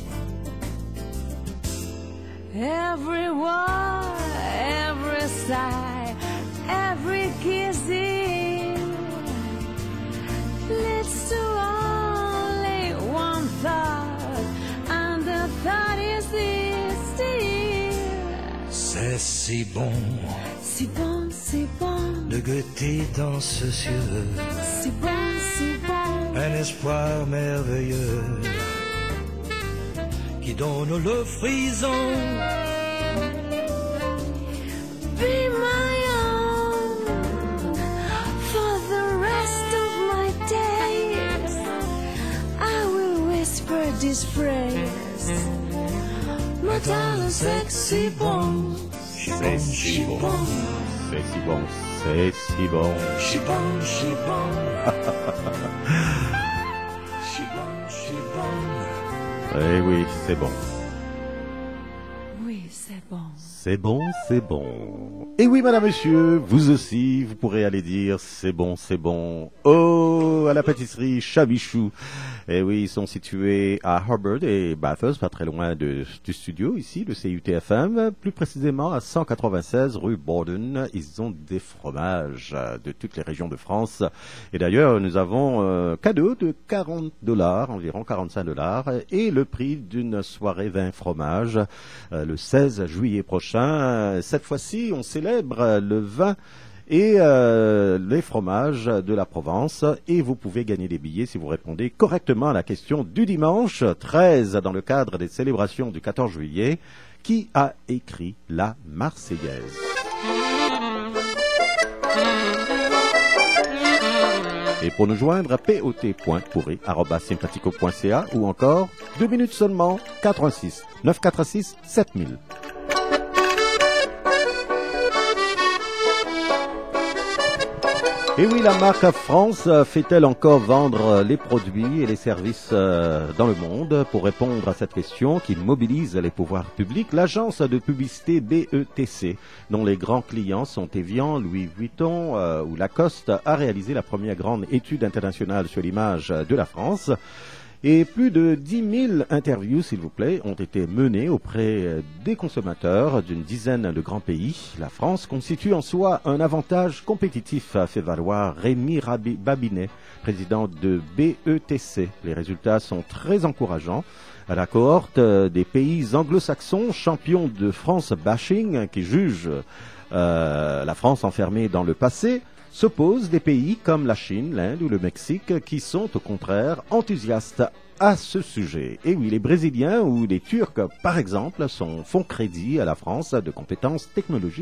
Every word, every sigh, every kissing leads to only one thought, and the thought is this still. C'est si bon, si bon, si bon de guetter dans ce cieux, si bon, si bon, un espoir merveilleux qui donne le frisson. Be my own for the rest of my days. I will whisper this phrase. My darling, c'est si bon, c'est si bon, c'est si bon, c'est si bon, si bon, si bon. Eh oui, c'est bon. Oui, c'est bon. C'est bon, c'est bon. Et oui, madame, monsieur, vous aussi, vous pourrez aller dire c'est bon, c'est bon. Oh, à la pâtisserie Chabichou. Et oui, ils sont situés à Hubbard et Bathurst, pas très loin de, du studio ici, le C U T F M. Plus précisément à cent quatre-vingt-seize rue Borden. Ils ont des fromages de toutes les régions de France. Et d'ailleurs, nous avons un cadeau de quarante dollars, environ quarante-cinq dollars, et le prix d'une soirée vin fromage euh, le seize juillet prochain. Cette fois-ci, on célèbre le vin et euh, les fromages de la Provence. Et vous pouvez gagner des billets si vous répondez correctement à la question du dimanche treize dans le cadre des célébrations du quatorze juillet. Qui a écrit la Marseillaise? Et pour nous joindre, pot.pourri arobase sympathico point c a ou encore deux minutes seulement, quatre un six neuf quatre six sept mille. Et oui, la marque France fait-elle encore vendre les produits et les services dans le monde? Pour répondre à cette question qui mobilise les pouvoirs publics, l'agence de publicité B E T C, dont les grands clients sont Evian, Louis Vuitton euh, ou Lacoste, a réalisé la première grande étude internationale sur l'image de la France. Et plus de dix mille interviews, s'il vous plaît, ont été menées auprès des consommateurs d'une dizaine de grands pays. La France constitue en soi un avantage compétitif, a fait valoir Rémi Rabi- Babinet, président de B E T C. Les résultats sont très encourageants. À la cohorte des pays anglo-saxons, champions de France bashing, qui jugent euh, la France enfermée dans le passé, s'opposent des pays comme la Chine, l'Inde ou le Mexique qui sont au contraire enthousiastes à ce sujet. Et oui, les Brésiliens ou les Turcs, par exemple, sont, font crédit à la France de compétences technologiques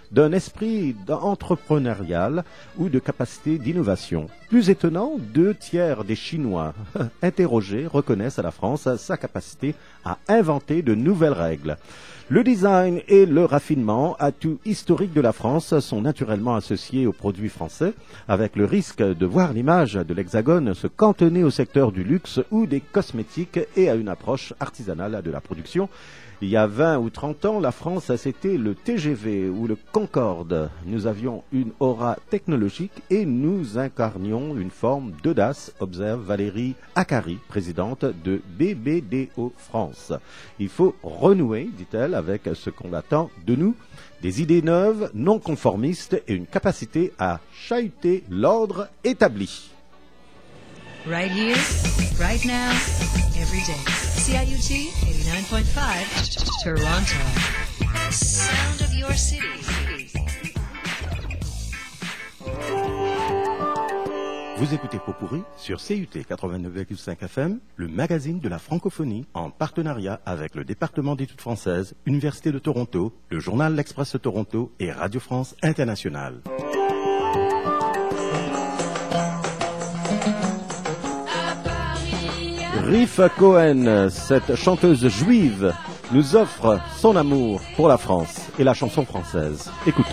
d'un esprit entrepreneurial ou de capacité d'innovation. Plus étonnant, deux tiers des Chinois interrogés reconnaissent à la France sa capacité à inventer de nouvelles règles. Le design et le raffinement, atouts historiques de la France, sont naturellement associés aux produits français, avec le risque de voir l'image de l'Hexagone se cantonner au secteur du luxe ou des cosmétiques et à une approche artisanale de la production. Il y a vingt ou trente ans, la France, c'était le T G V ou le Concorde. Nous avions une aura technologique et nous incarnions une forme d'audace, observe Valérie Akari, présidente de B B D O France. Il faut renouer, dit-elle, avec ce qu'on attend de nous, des idées neuves, non conformistes et une capacité à chahuter l'ordre établi. Right here, right now, every day. C I U T eighty-nine point five, Toronto. Sound of your city. Vous écoutez Popurrí sur C U T quatre-vingt-neuf virgule cinq F M, le magazine de la francophonie en partenariat avec le département d'études françaises, Université de Toronto, le journal L'Express Toronto et Radio France Internationale. Riff Cohen, cette chanteuse juive, nous offre son amour pour la France et la chanson française. Écoutons.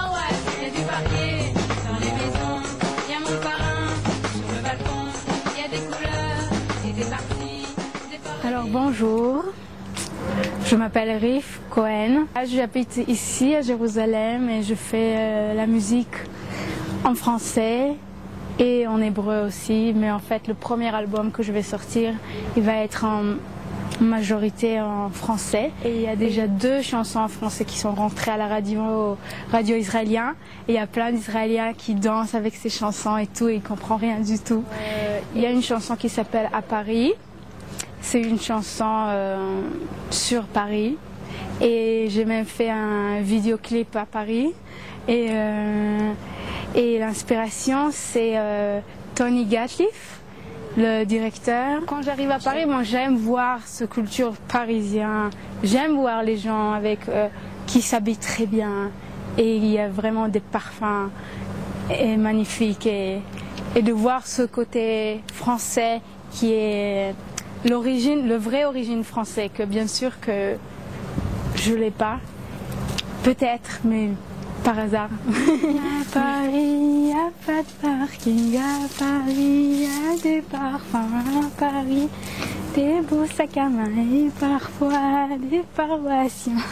Alors bonjour, je m'appelle Riff Cohen. J'habite ici à Jérusalem et je fais euh, la musique en français et en hébreu aussi, mais en fait le premier album que je vais sortir, il va être en majorité en français. Et il y a déjà deux chansons en français qui sont rentrées à la radio, radio israélien. Et il y a plein d'Israéliens qui dansent avec ces chansons et tout, et ils ne comprennent rien du tout. Euh, il y a une chanson qui s'appelle « À Paris ». C'est une chanson euh, sur Paris. Et j'ai même fait un vidéoclip à Paris. Et... Euh, Et l'inspiration, c'est euh, Tony Gatliff, le directeur. Quand j'arrive à Paris, moi j'aime voir cette culture parisienne. J'aime voir les gens avec, euh, qui s'habillent très bien. Et il y a vraiment des parfums et magnifiques. Et, et de voir ce côté français qui est l'origine, le vrai origine français, que bien sûr que je ne l'ai pas. Peut-être, mais... par hasard. À Paris, il n'y a pas de parking. À Paris, il y a des parfums. À Paris, des beaux sacs à main et parfois des paroissiens.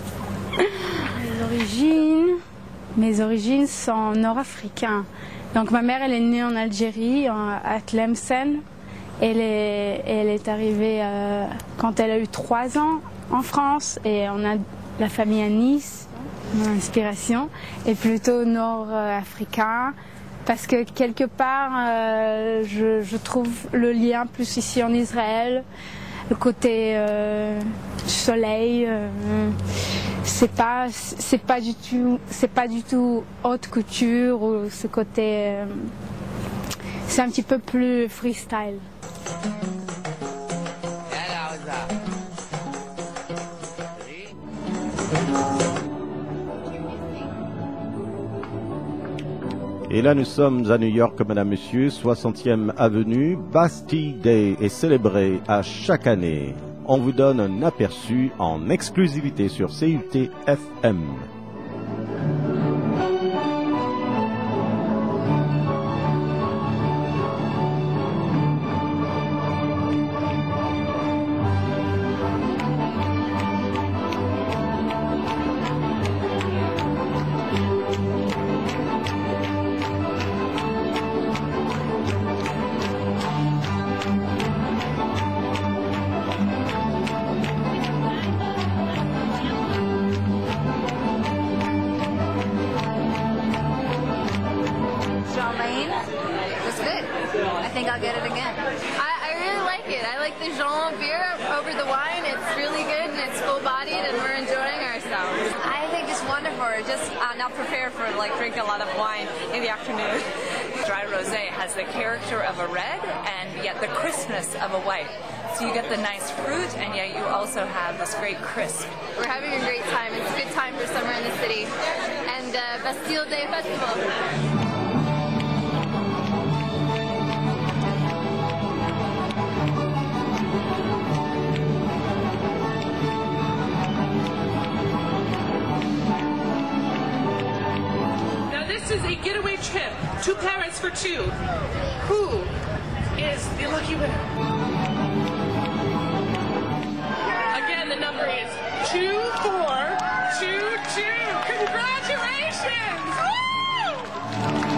Mes origines, mes origines sont nord-africaines. Donc ma mère, elle est née en Algérie, à Tlemcen. Elle est, elle est arrivée euh, quand elle a eu trois ans en France et on a la famille à Nice. Mon inspiration est plutôt nord-africain parce que quelque part euh, je, je trouve le lien plus ici en Israël, le côté euh, soleil, euh, c'est pas c'est pas du tout c'est pas du tout haute couture ou ce côté euh, c'est un petit peu plus freestyle. Et là, nous sommes à New York, Madame, Monsieur, soixantième avenue. Bastille Day est célébré à chaque année. On vous donne un aperçu en exclusivité sur C U T F M. So you get the nice fruit, and yet you also have this great crisp. We're having a great time. It's a good time for summer in the city. And the Bastille Day Festival. This is a getaway trip, two parents for two. Who is the lucky winner? Again, the number is two four two two. Congratulations! Woo!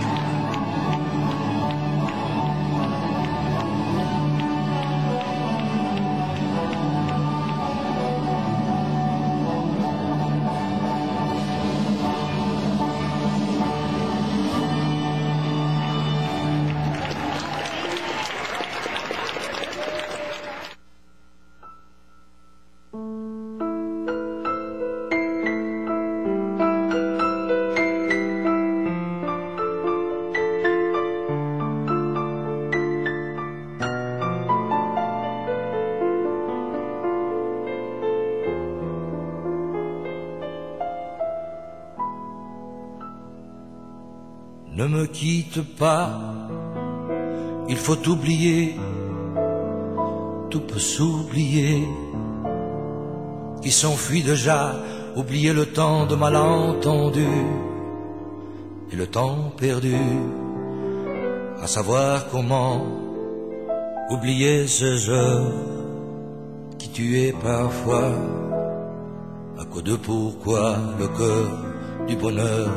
Ne me quitte pas, il faut oublier, tout peut s'oublier. Qui s'enfuit déjà, oublier le temps de malentendu et le temps perdu, à savoir comment oublier ces heures qui tuaient parfois, à quoi de pourquoi le cœur du bonheur.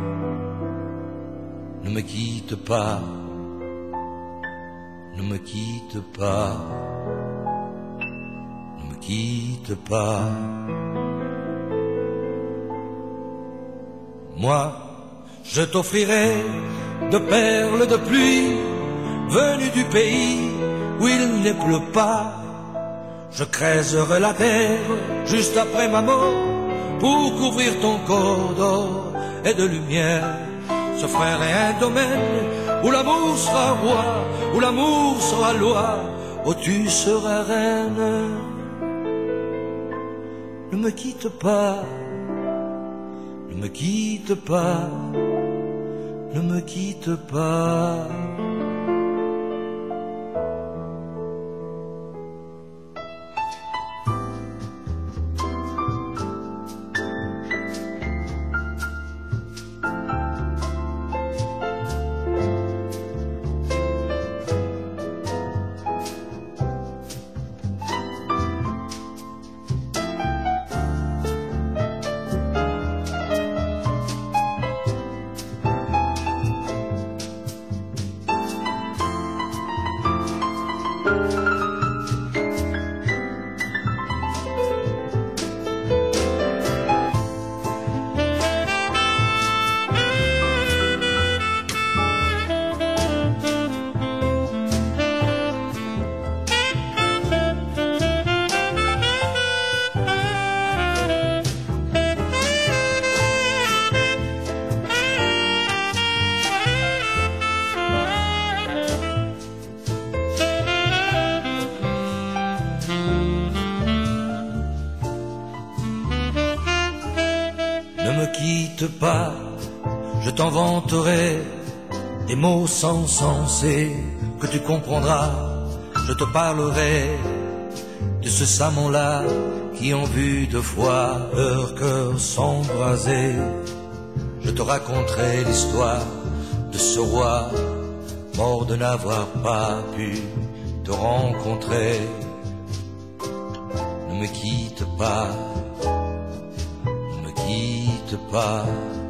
Ne me quitte pas, ne me quitte pas, ne me quitte pas. Moi, je t'offrirai de perles de pluie venues du pays où il ne pleut pas. Je creuserai la terre juste après ma mort pour couvrir ton corps d'or et de lumière. Je ferai un domaine où l'amour sera roi, où l'amour sera loi, où tu seras reine. Ne me quitte pas, ne me quitte pas, ne me quitte pas. Pas, je t'inventerai des mots sans sensés que tu comprendras. Je te parlerai de ce Samon-là qui ont vu deux fois leur cœur s'embraser. Je te raconterai l'histoire de ce roi mort de n'avoir pas pu te rencontrer. Ne me quitte pas, ne me quitte pas.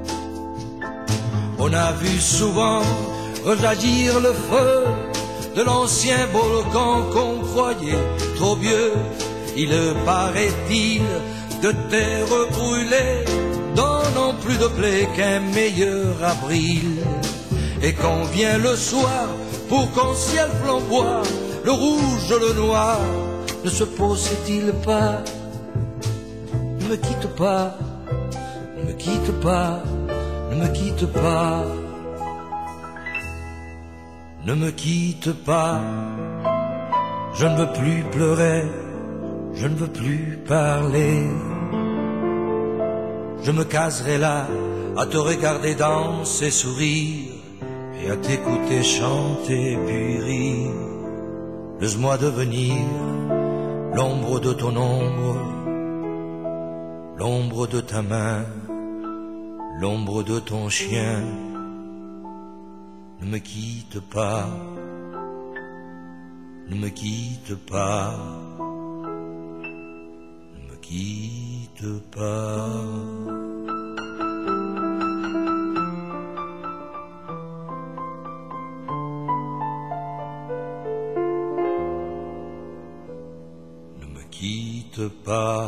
On a vu souvent rejaillir le feu de l'ancien volcan qu'on croyait trop vieux. Il paraît-il de terre brûlée donnant plus de blé qu'un meilleur avril. Et quand vient le soir pour qu'en ciel flamboie le rouge, le noir, ne se pose-t-il pas? Ne me quitte pas, ne me quitte pas, ne me quitte pas, ne me quitte pas. Je ne veux plus pleurer, je ne veux plus parler. Je me caserai là à te regarder danser, sourire, et à t'écouter chanter puis rire. Laisse-moi devenir l'ombre de ton ombre, l'ombre de ta main, l'ombre de ton chien. Ne me quitte pas, ne me quitte pas, ne me quitte pas. Ne me quitte pas.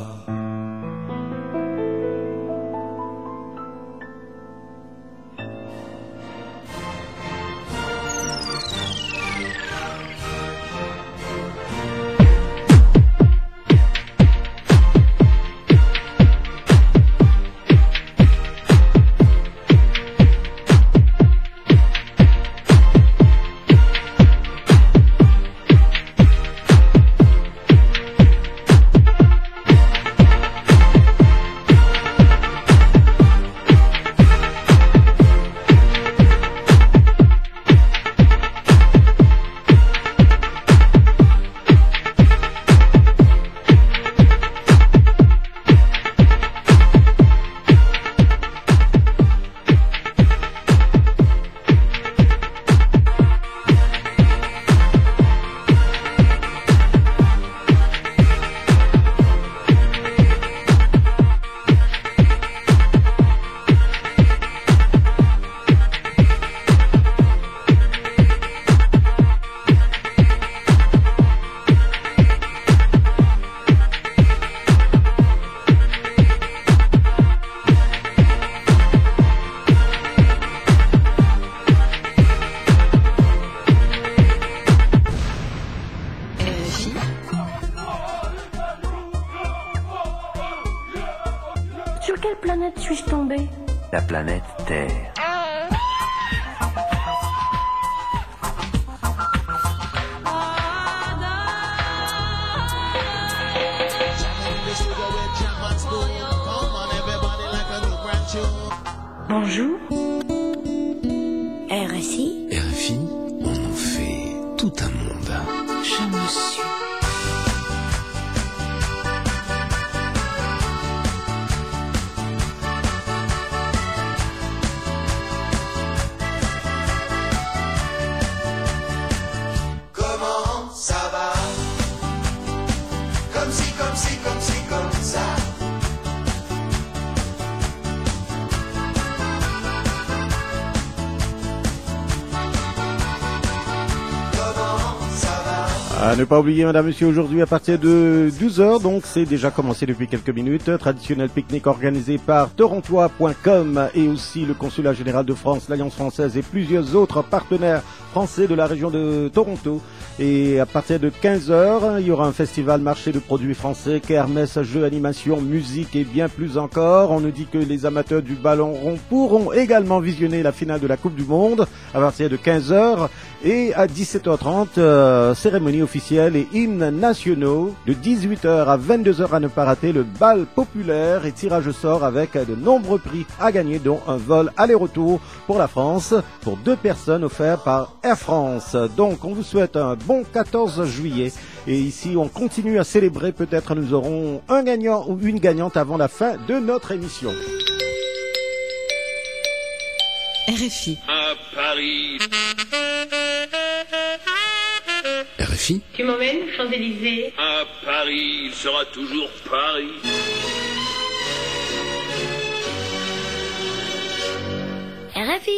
Sur quelle planète suis-je tombé? La planète Terre. Bonjour. R F I. R F I, on en fait tout un monde. Je me suis. Comment ça va? Comme si, comme si, comme si, comme ça. À ne pas oublier, madame, monsieur, aujourd'hui à partir de douze heures, donc c'est déjà commencé depuis quelques minutes, traditionnel pique-nique organisé par torontois point com et aussi le consulat général de France, l'Alliance française et plusieurs autres partenaires français de la région de Toronto. Et à partir de quinze heures, il y aura un festival marché de produits français, kermesse, jeux, animation, musique et bien plus encore. On nous dit que les amateurs du ballon rond pourront également visionner la finale de la Coupe du Monde à partir de quinze heures. Et à dix-sept heures trente, euh, cérémonie officielle et hymnes nationaux. De dix-huit heures à vingt-deux heures à ne pas rater, le bal populaire et tirage au sort avec de nombreux prix à gagner, dont un vol aller-retour pour la France pour deux personnes offert par Air France. Donc on vous souhaite un bon quatorze juillet. Et ici on continue à célébrer. Peut-être nous aurons un gagnant ou une gagnante avant la fin de notre émission. R F I. À Paris. R F I. Tu m'emmènes, Champs-Élysées? À Paris, il sera toujours Paris. R F I.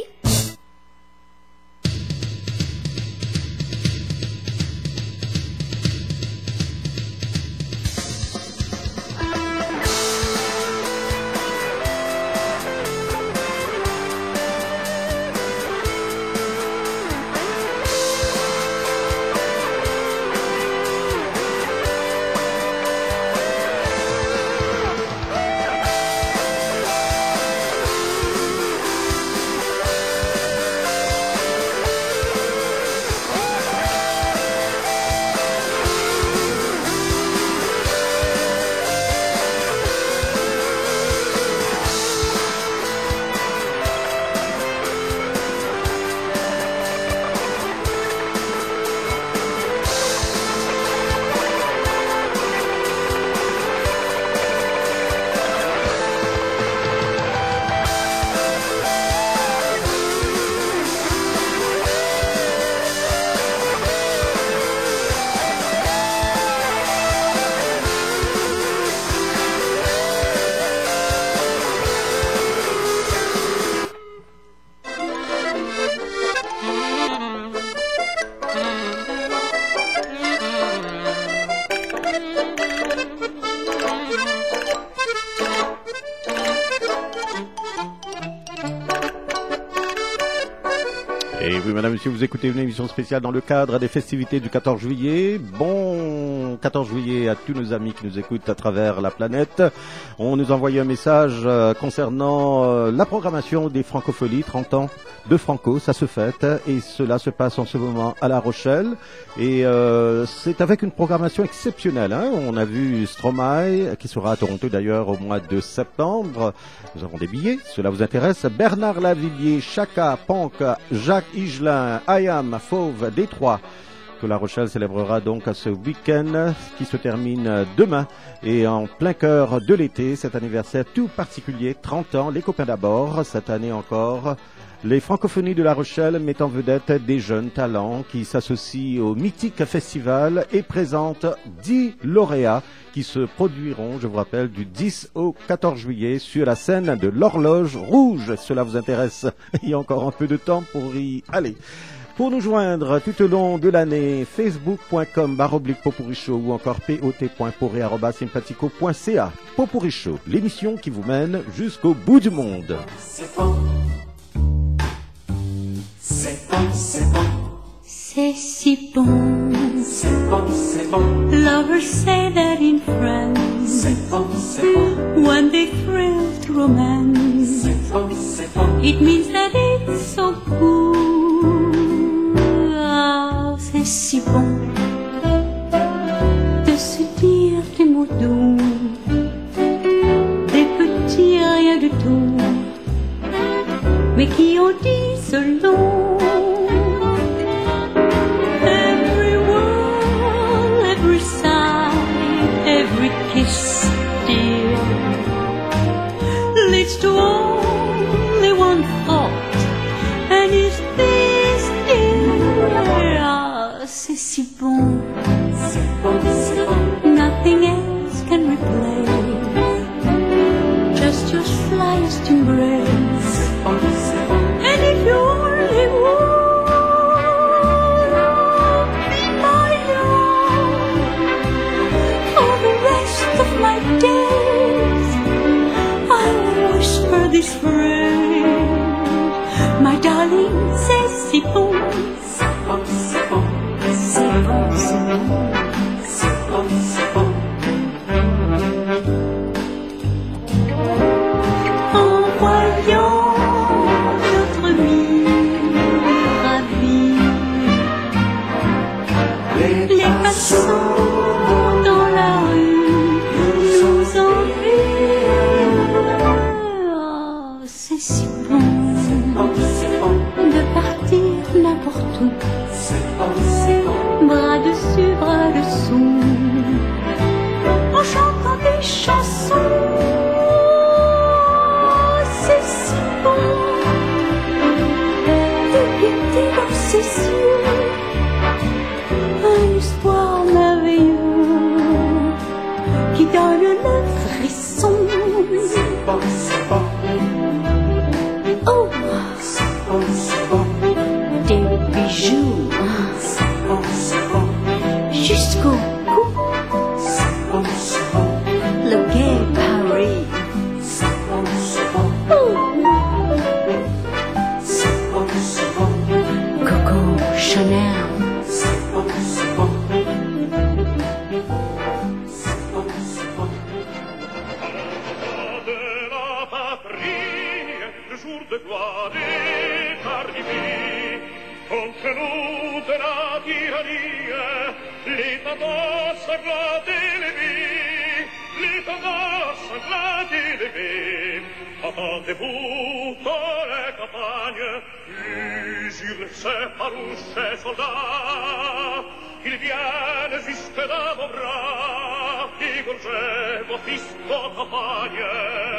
Et oui, madame, monsieur, vous écoutez une émission spéciale dans le cadre des festivités du quatorze juillet. Bon quatorze juillet à tous nos amis qui nous écoutent à travers la planète. On nous envoie un message euh, concernant euh, la programmation des Francopholies, trente ans de Franco, ça se fête. Et cela se passe en ce moment à La Rochelle. Et euh, c'est avec une programmation exceptionnelle. Hein. On a vu Stromae, qui sera à Toronto d'ailleurs au mois de septembre. Nous avons des billets, cela vous intéresse. Bernard Lavillier, Chaka, Ponk, Jacques Higelin, Ayam, Fauve, Détroit, que La Rochelle célébrera donc ce week-end qui se termine demain et en plein cœur de l'été, cet anniversaire tout particulier, trente ans, les copains d'abord, cette année encore. Les Francophonies de La Rochelle mettent en vedette des jeunes talents qui s'associent au mythique festival et présentent dix lauréats qui se produiront, je vous rappelle, du dix au quatorze juillet sur la scène de l'Horloge Rouge. Cela vous intéresse? Il y a encore un peu de temps pour y aller. Pour nous joindre tout au long de l'année, facebook.com barre oblique Popuricho ou encore pot.poré arobase sympatico point ca. Popuricho, l'émission qui vous mène jusqu'au bout du monde. C'est bon. C'est bon, c'est bon. C'est si bon. C'est bon, c'est bon. Lovers say that in France. C'est bon, c'est bon. When they thrill to romance. C'est bon, c'est bon. It means that it's so cool. Ah, c'est si bon de se dire des mots doux, des petits rien du tout, mais qui en disent long. Every word, every sigh, every kiss, dear, leads to only one thought, and is this dear? Ah, c'est si bon. C'est bon, c'est bon. Nothing else can replace just your slightest embrace. C'est bon, c'est bon. And if you only would be my own for the rest of my days, I will whisper this phrase, my darling, c'est si bon. C'est bon, c'est bon. C'est bon, c'est bon. C'est bon, c'est bon. En voyant notre vie ravie, les passants dans la rue nous envient. Oh, c'est si bon, c'est bon. de partir n'importe où, C'est bon, c'est bon. bras dessus, bras dessous, en chantant des chansons. C'est si bon de guetter dans ses yeux un espoir merveilleux qui donne le frisson. C'est bon, c'est bon. Oh, C'est bon, c'est bon. des bijoux C'est bon, c'est bon. jusqu'au cou, C'est bon, c'est bon. le gai Paris. C'est bon, c'est bon. Oh, C'est bon, c'est bon. Coco Chanel. C'est bon, c'est bon. C'est bon, c'est bon. De la patrie, le jour de gloire est arrivé. Contre nous de la tyrannie, les tendances sanglantes élevées, les tendances sanglantes élevées. Entendez-vous dans les campagnes, usure ces farouches soldats, ils viennent jusque dans vos bras, égorger vos fils, vos campagnes.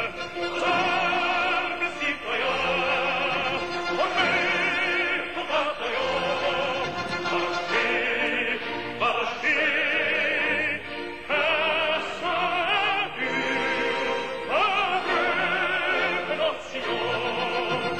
Armes, citoyens, marchez, vos bataillons, marchez, marchez, et salut, avec nos sillons.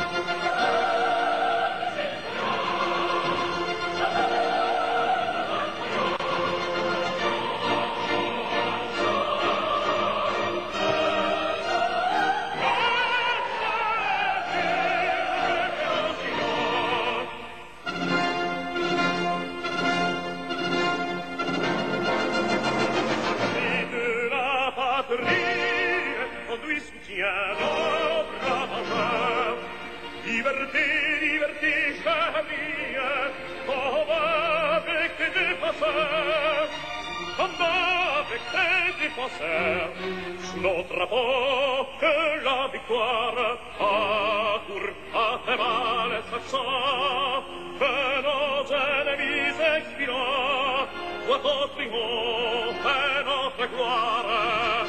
Liberté, liberté, chérie, comme avec tes défenseurs, comme avec tes défenseurs, sous nos drapeaux que la victoire accourt à tes mal saxons, que nos ennemis expirants voient ton triomphe et notre gloire.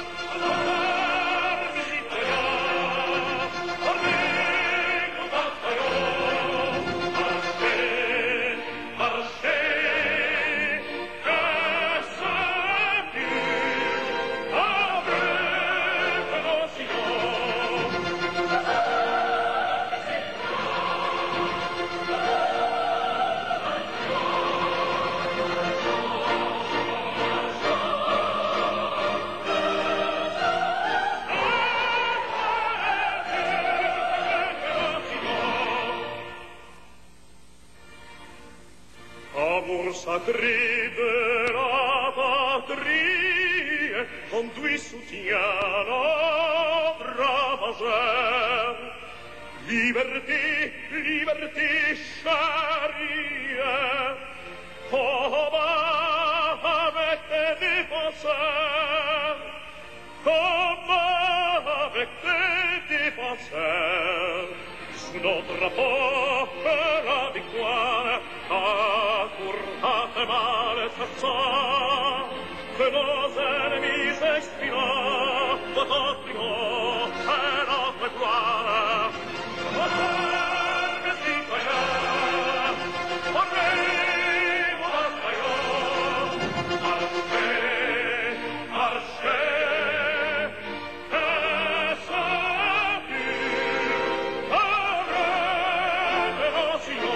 Sacré de la patrie, conduit soutient nos ravageurs. Liberté, liberté, chérie, combat avec tes défenseurs, combat avec tes défenseurs, sous notre drapeau que la victoire accourt à tes mal saxons, que nos ennemis expirants voient ton triomphe et notre gloire. Moderne citoyen, marchez, mon bataillon, marchez, marchez, et s'appure la révélation.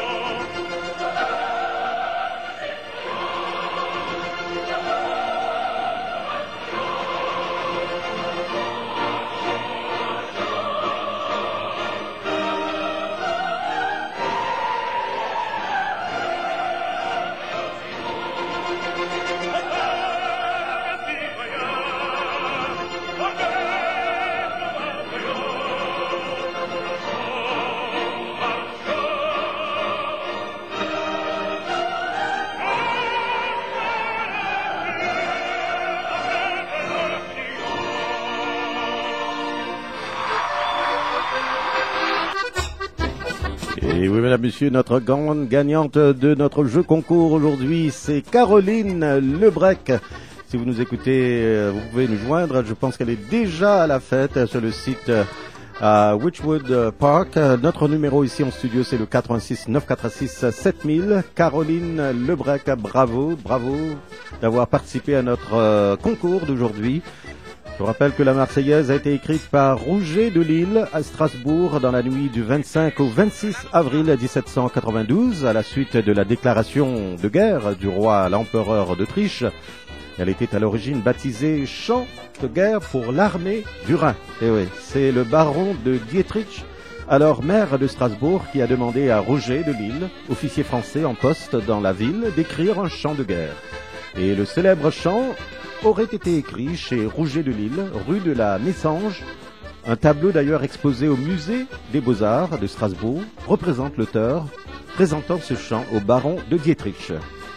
Et oui, mesdames, messieurs, notre grande gagnante de notre jeu concours aujourd'hui, c'est Caroline Lebrec. Si vous nous écoutez, vous pouvez nous joindre. Je pense qu'elle est déjà à la fête sur le site à Witchwood Park. Notre numéro ici en studio, c'est le quatre-vingt-six neuf cent quatre-vingt-six sept mille. Caroline Lebrec, bravo, bravo d'avoir participé à notre euh, concours d'aujourd'hui. Je vous rappelle que la Marseillaise a été écrite par Rouget de Lille à Strasbourg dans la nuit du vingt-cinq au vingt-six avril dix-sept cent quatre-vingt-douze, à la suite de la déclaration de guerre du roi à l'empereur d'Autriche. Elle était à l'origine baptisée Chant de guerre pour l'armée du Rhin. Et oui, c'est le baron de Dietrich, alors maire de Strasbourg, qui a demandé à Rouget de Lille, officier français en poste dans la ville, d'écrire un chant de guerre. Et le célèbre chant aurait été écrit chez Rouget de Lille, rue de la Messange. Un tableau d'ailleurs exposé au musée des Beaux-Arts de Strasbourg représente l'auteur présentant ce chant au baron de Dietrich.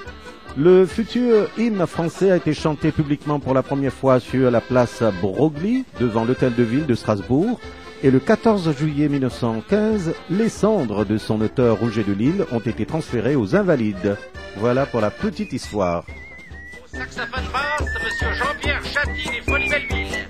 Le futur hymne français a été chanté publiquement pour la première fois sur la place Broglie, devant l'hôtel de ville de Strasbourg. Et le quatorze juillet mille neuf cent quinze, les cendres de son auteur Rouget de Lille ont été transférées aux Invalides. Voilà pour la petite histoire. Saxophone basse, monsieur Jean-Pierre Châty des Folies Belleville.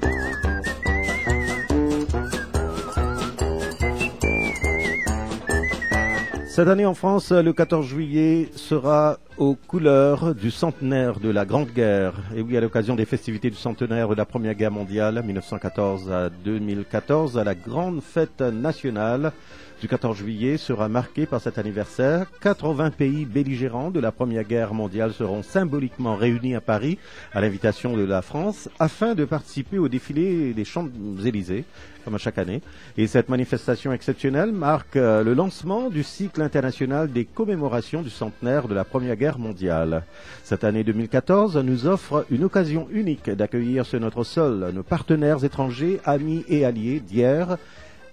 Cette année en France, le quatorze juillet sera aux couleurs du centenaire de la Grande Guerre. Et oui, à l'occasion des festivités du centenaire de la Première Guerre mondiale, mille neuf cent quatorze à deux mille quatorze, la grande fête nationale du quatorze juillet sera marquée par cet anniversaire. quatre-vingts pays belligérants de la Première Guerre mondiale seront symboliquement réunis à Paris à l'invitation de la France afin de participer au défilé des Champs-Élysées, comme à chaque année. Et cette manifestation exceptionnelle marque le lancement du cycle international des commémorations du centenaire de la Première Guerre mondiale. Cette année deux mille quatorze nous offre une occasion unique d'accueillir sur notre sol nos partenaires étrangers, amis et alliés d'hier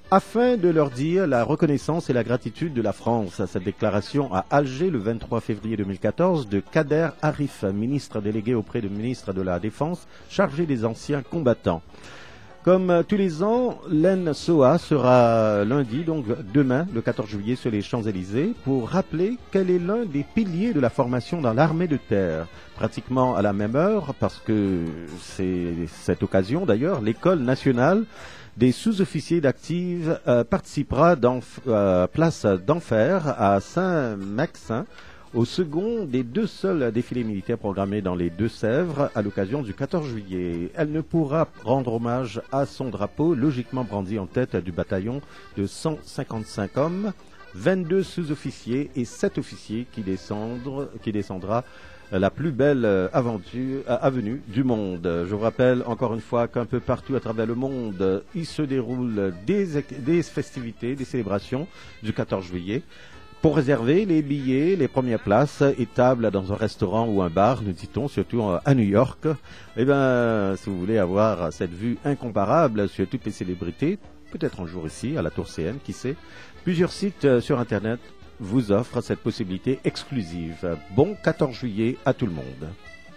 afin de leur dire la reconnaissance et la gratitude de la France. Cette déclaration à Alger le vingt-trois février deux mille quatorze de Kader Arif, ministre délégué auprès du ministre de la Défense, chargé des anciens combattants. Comme tous les ans, l'E N S O A sera lundi, donc demain, le quatorze juillet, sur les Champs-Élysées, pour rappeler quel est l'un des piliers de la formation dans l'armée de terre. Pratiquement à la même heure, parce que c'est cette occasion d'ailleurs, l'École nationale des sous-officiers d'active euh, participera dans euh, place d'Enfer à Saint-Maxin, au second des deux seuls défilés militaires programmés dans les Deux-Sèvres à l'occasion du quatorze juillet. Elle ne pourra rendre hommage à son drapeau, logiquement brandi en tête du bataillon de cent cinquante-cinq hommes, vingt-deux sous-officiers et sept officiers qui, descendent, qui descendra la plus belle aventure, avenue du monde. Je vous rappelle encore une fois qu'un peu partout à travers le monde, il se déroule des, des festivités, des célébrations du quatorze juillet. Pour réserver les billets, les premières places et tables dans un restaurant ou un bar, nous dit-on, surtout à New York, eh bien, si vous voulez avoir cette vue incomparable sur toutes les célébrités, peut-être un jour ici, à la Tour C N, qui sait, plusieurs sites sur Internet vous offrent cette possibilité exclusive. Bon quatorze juillet à tout le monde.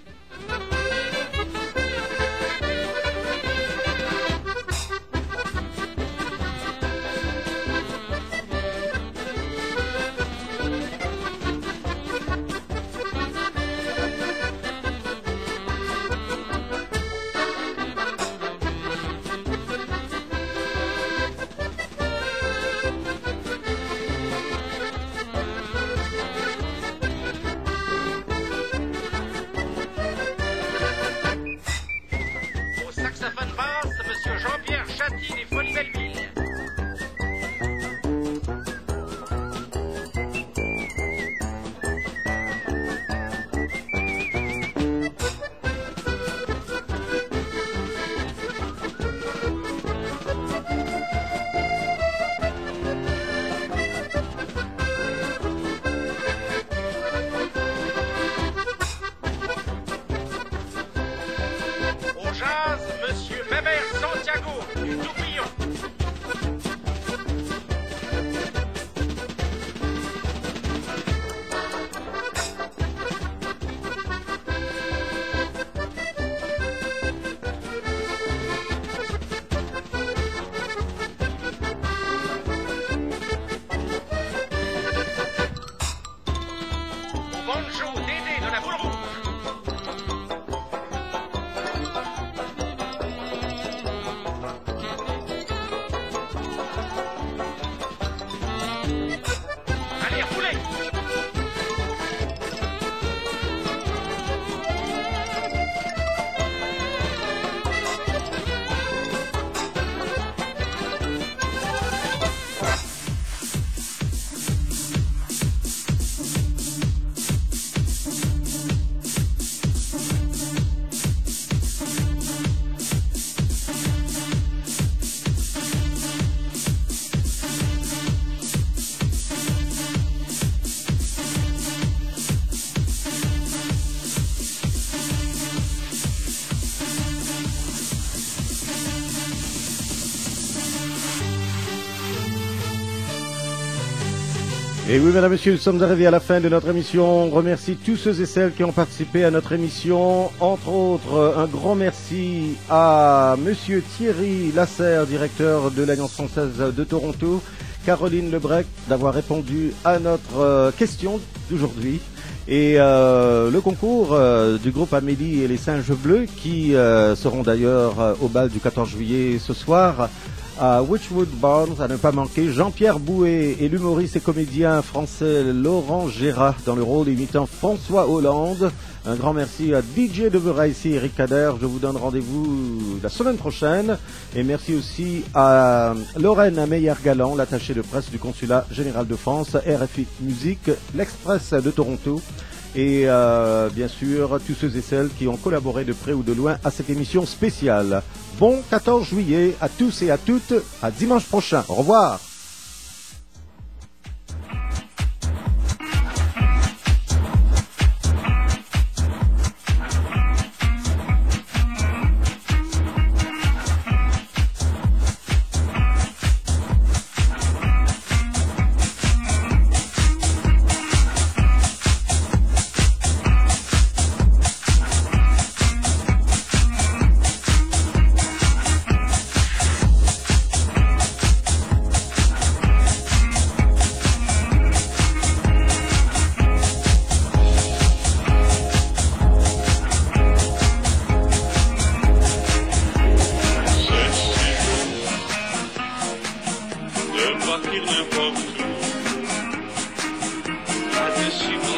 Et oui, mesdames, messieurs, nous sommes arrivés à la fin de notre émission. On remercie tous ceux et celles qui ont participé à notre émission. Entre autres, un grand merci à monsieur Thierry Lasserre, directeur de l'Alliance française de Toronto, Caroline Lebrec d'avoir répondu à notre euh, question d'aujourd'hui. Et euh, le concours euh, du groupe Amélie et les Singes Bleus qui euh, seront d'ailleurs euh, au bal du quatorze juillet ce soir à Witchwood Barnes, à ne pas manquer. Jean-Pierre Bouet et l'humoriste et comédien français Laurent Gérard dans le rôle imitant François Hollande. Un grand merci à D J de Veraïsi et Eric Kader. Je vous donne rendez-vous la semaine prochaine. Et merci aussi à Lorraine Meyer-Galant, l'attachée de presse du Consulat Général de France, R F I Musique, l'Express de Toronto. Et euh, bien sûr, tous ceux et celles qui ont collaboré de près ou de loin à cette émission spéciale. Bon quatorze juillet à tous et à toutes. À dimanche prochain. Au revoir.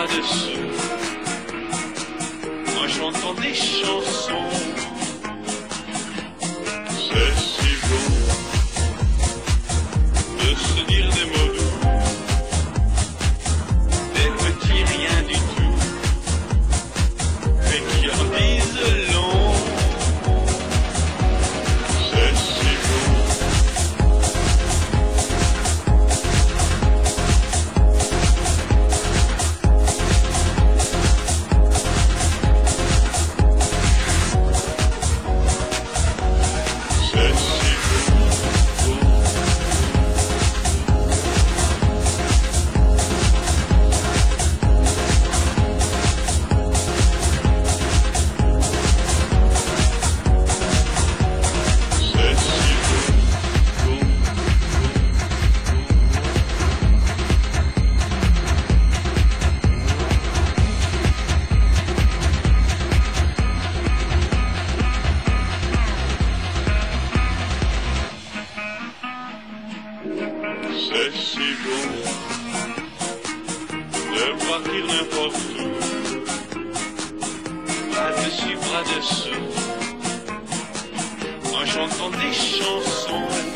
bras dessous, en chantant des chansons. C'est si beau de se dire des mots doux, des petits riens du tout, mais qui en disent long. C'est si beau. C'est si beau de partir n'importe où, bras dessus, bras dessous, en chantant des chansons.